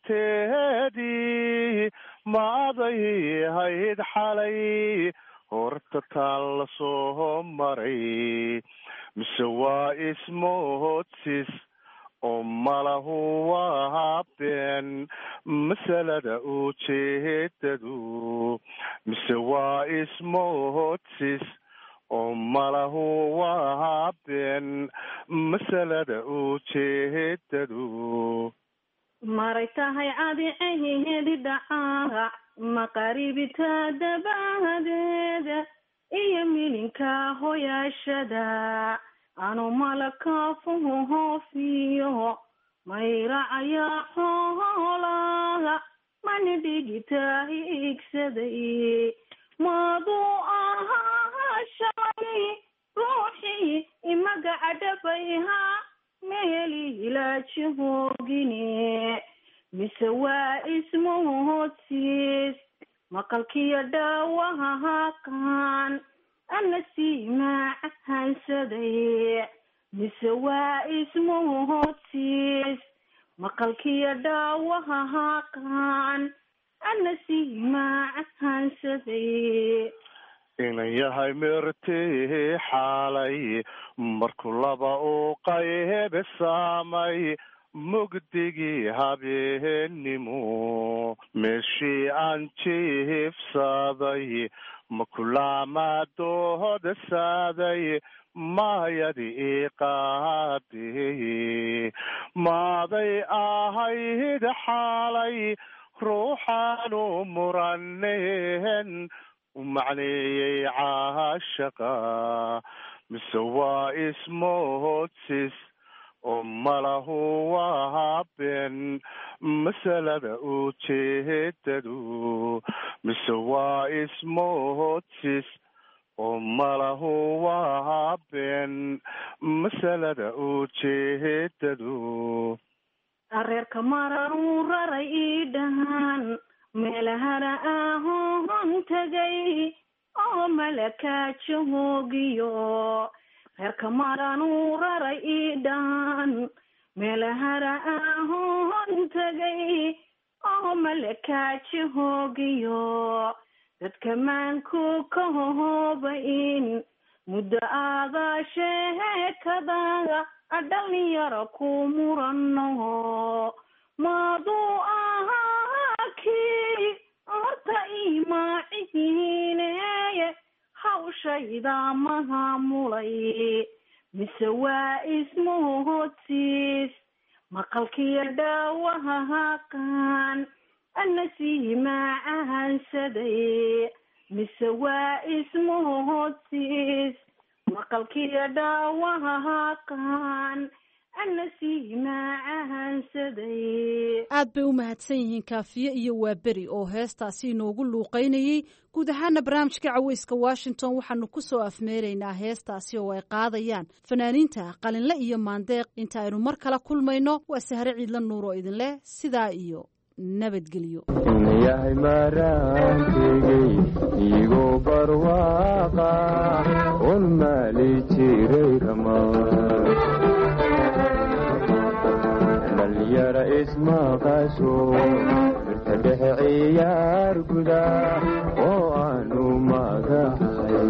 rogteedii maaday hayd xalay horta taan la soo maray mise waa ismoodsis oo malahu waa been masalada ujeedadu mise waa ismoodsis oo malahu waa been masalada ujeedadu maray tahay cadiceheedi dhacaaga maqaribita dabahadeeda iyo milinka hoyaashada anu malakaafuhu hoofiyo mayracaya xoolaha mani dhigitaahi igsaday maaduu ahaa shalay ruuxii imagaca dhabayha meeli hilaaji hoogine mise waa ismoodsiis maqalkiyo dhaawaha haqaan ana sii macahansaday mise waa ismoodsiis maqalkiyo dhaawaha haqaan ana sii macahansaday inan yahay mirtii xaalay markuu laba u qaybe saamay mugdigii habeennimo meeshii aan jiifsaday makulaamaadooda saaday maayadi iqaadey maaday ahayd xaalay ruuxaanu muraneen u macneeyey caashaqa mise waa ismoodsis oo malahu waa been masalada ujeedadu mise waa ismoodsis oo malahu waa been masalada ujeedadu areerka maranuu raray ii dhahaan meelahana ahoon tagay oo malakaaja hoogiyo reerka maranuu raray ii dhahaan meelahana ahoon tagay oo malakaaja hoogiyo dadka maanku ka hohoobain muddo aadaa sheekadaga dhalinyaro ku murano maaduu ahaa kii horta imaacihiineye hawshayda mahamulay mise waa ismoodsiis maqalkiyo dhaawaha haqaan ana sii macahansaday mise waa ismoodsiis maqalkiyo dhaawaha haqaan ana sii macahansaday aad bay u mahadsan yihiin kaafiye iyo waaberi oo heestaasi inoogu luuqaynayey guud ahaana barnaamijka caweyska washington waxaanu ku soo afmeeraynaa heestaasi oo ay qaadayaan fanaaniinta qalinle iyo maandeeq inta aynu mar kala kulmayno waa sahre ciidla nuur oo idinleh sidaa iyo nabadgelyo yahay maraantegey igoo barwaaqa un maali jiray ramaa dhalinyara ismaqasho mirta dhexe ciyaar guda oo aanu magahay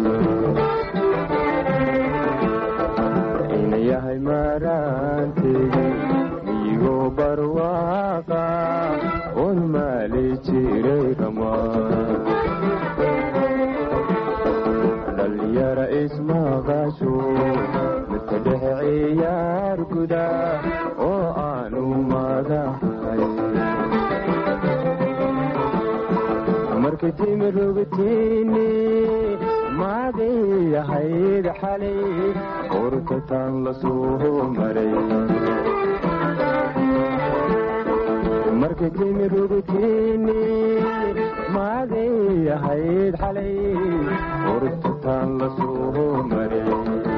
ina yahay maraantegi iyigoo barwaaqa oon maali jiray ramaan dhalinyara ismaqasho mirta dhexe ciyaar guda oo aanu magahay markay timi rogtiini maaday ahayd xalay urtataan la soo maray markay timi rogtiini maaday ahayd xalay urtataan la soo maray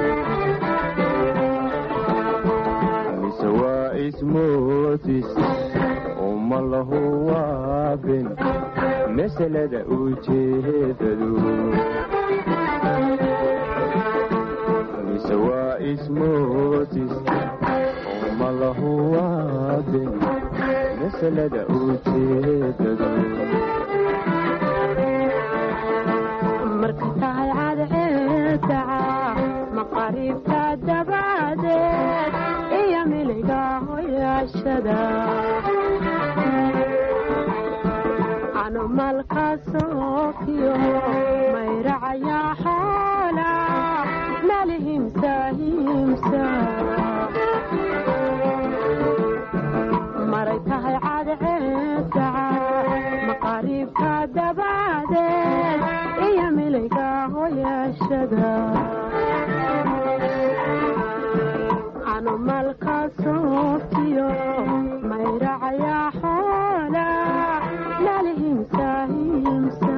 mise waa ismootis uma lahu waabin masalada ujeedadu mise waa ismootis uma lahu waabin masalada ujeedadu marka tahay cadceeda maqaribta dabadeed iyo miliga hoyashada anu malka soofiyo mayracaya xoola malihimsa himsa maray tahay cadceeda maqaribta dabadeed iyo miliga hoyashada anu malka soofiyo mayracaya xoola malihimsa himsa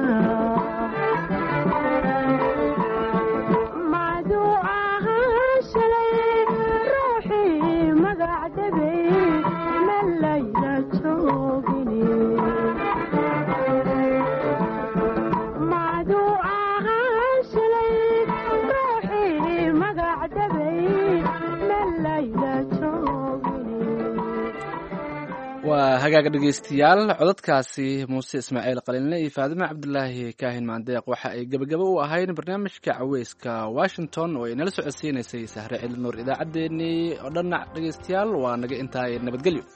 macduu ahaa shalay ruuxii magac dabay malayla joogini macduu ahaa shalay ruuxii magac dabay malayla joogini waa hagaaga dhegaystayaal codadkaasi muuse ismaaciil qalinle iyo faadime cabdulaahi kaahin maandeeq waxa ay gebagabo u ahayn barnaamijka caweyska washington oo ay nala socodsiinaysay sahre celi nuur idaacaddeenii oo dhanna dhegaystayaal waa naga intaa nabadgelyo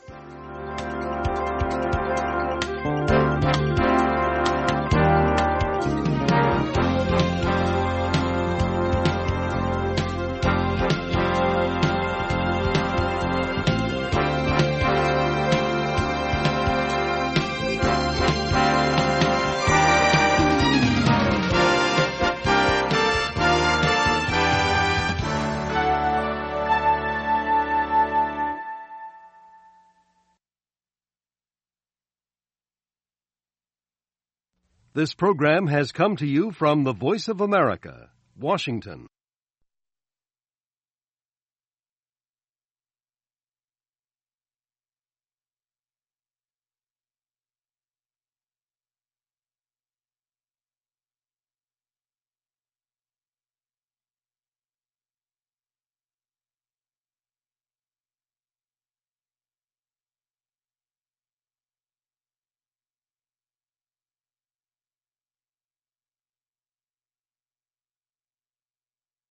This program has come to you from the Voice of America, Washington.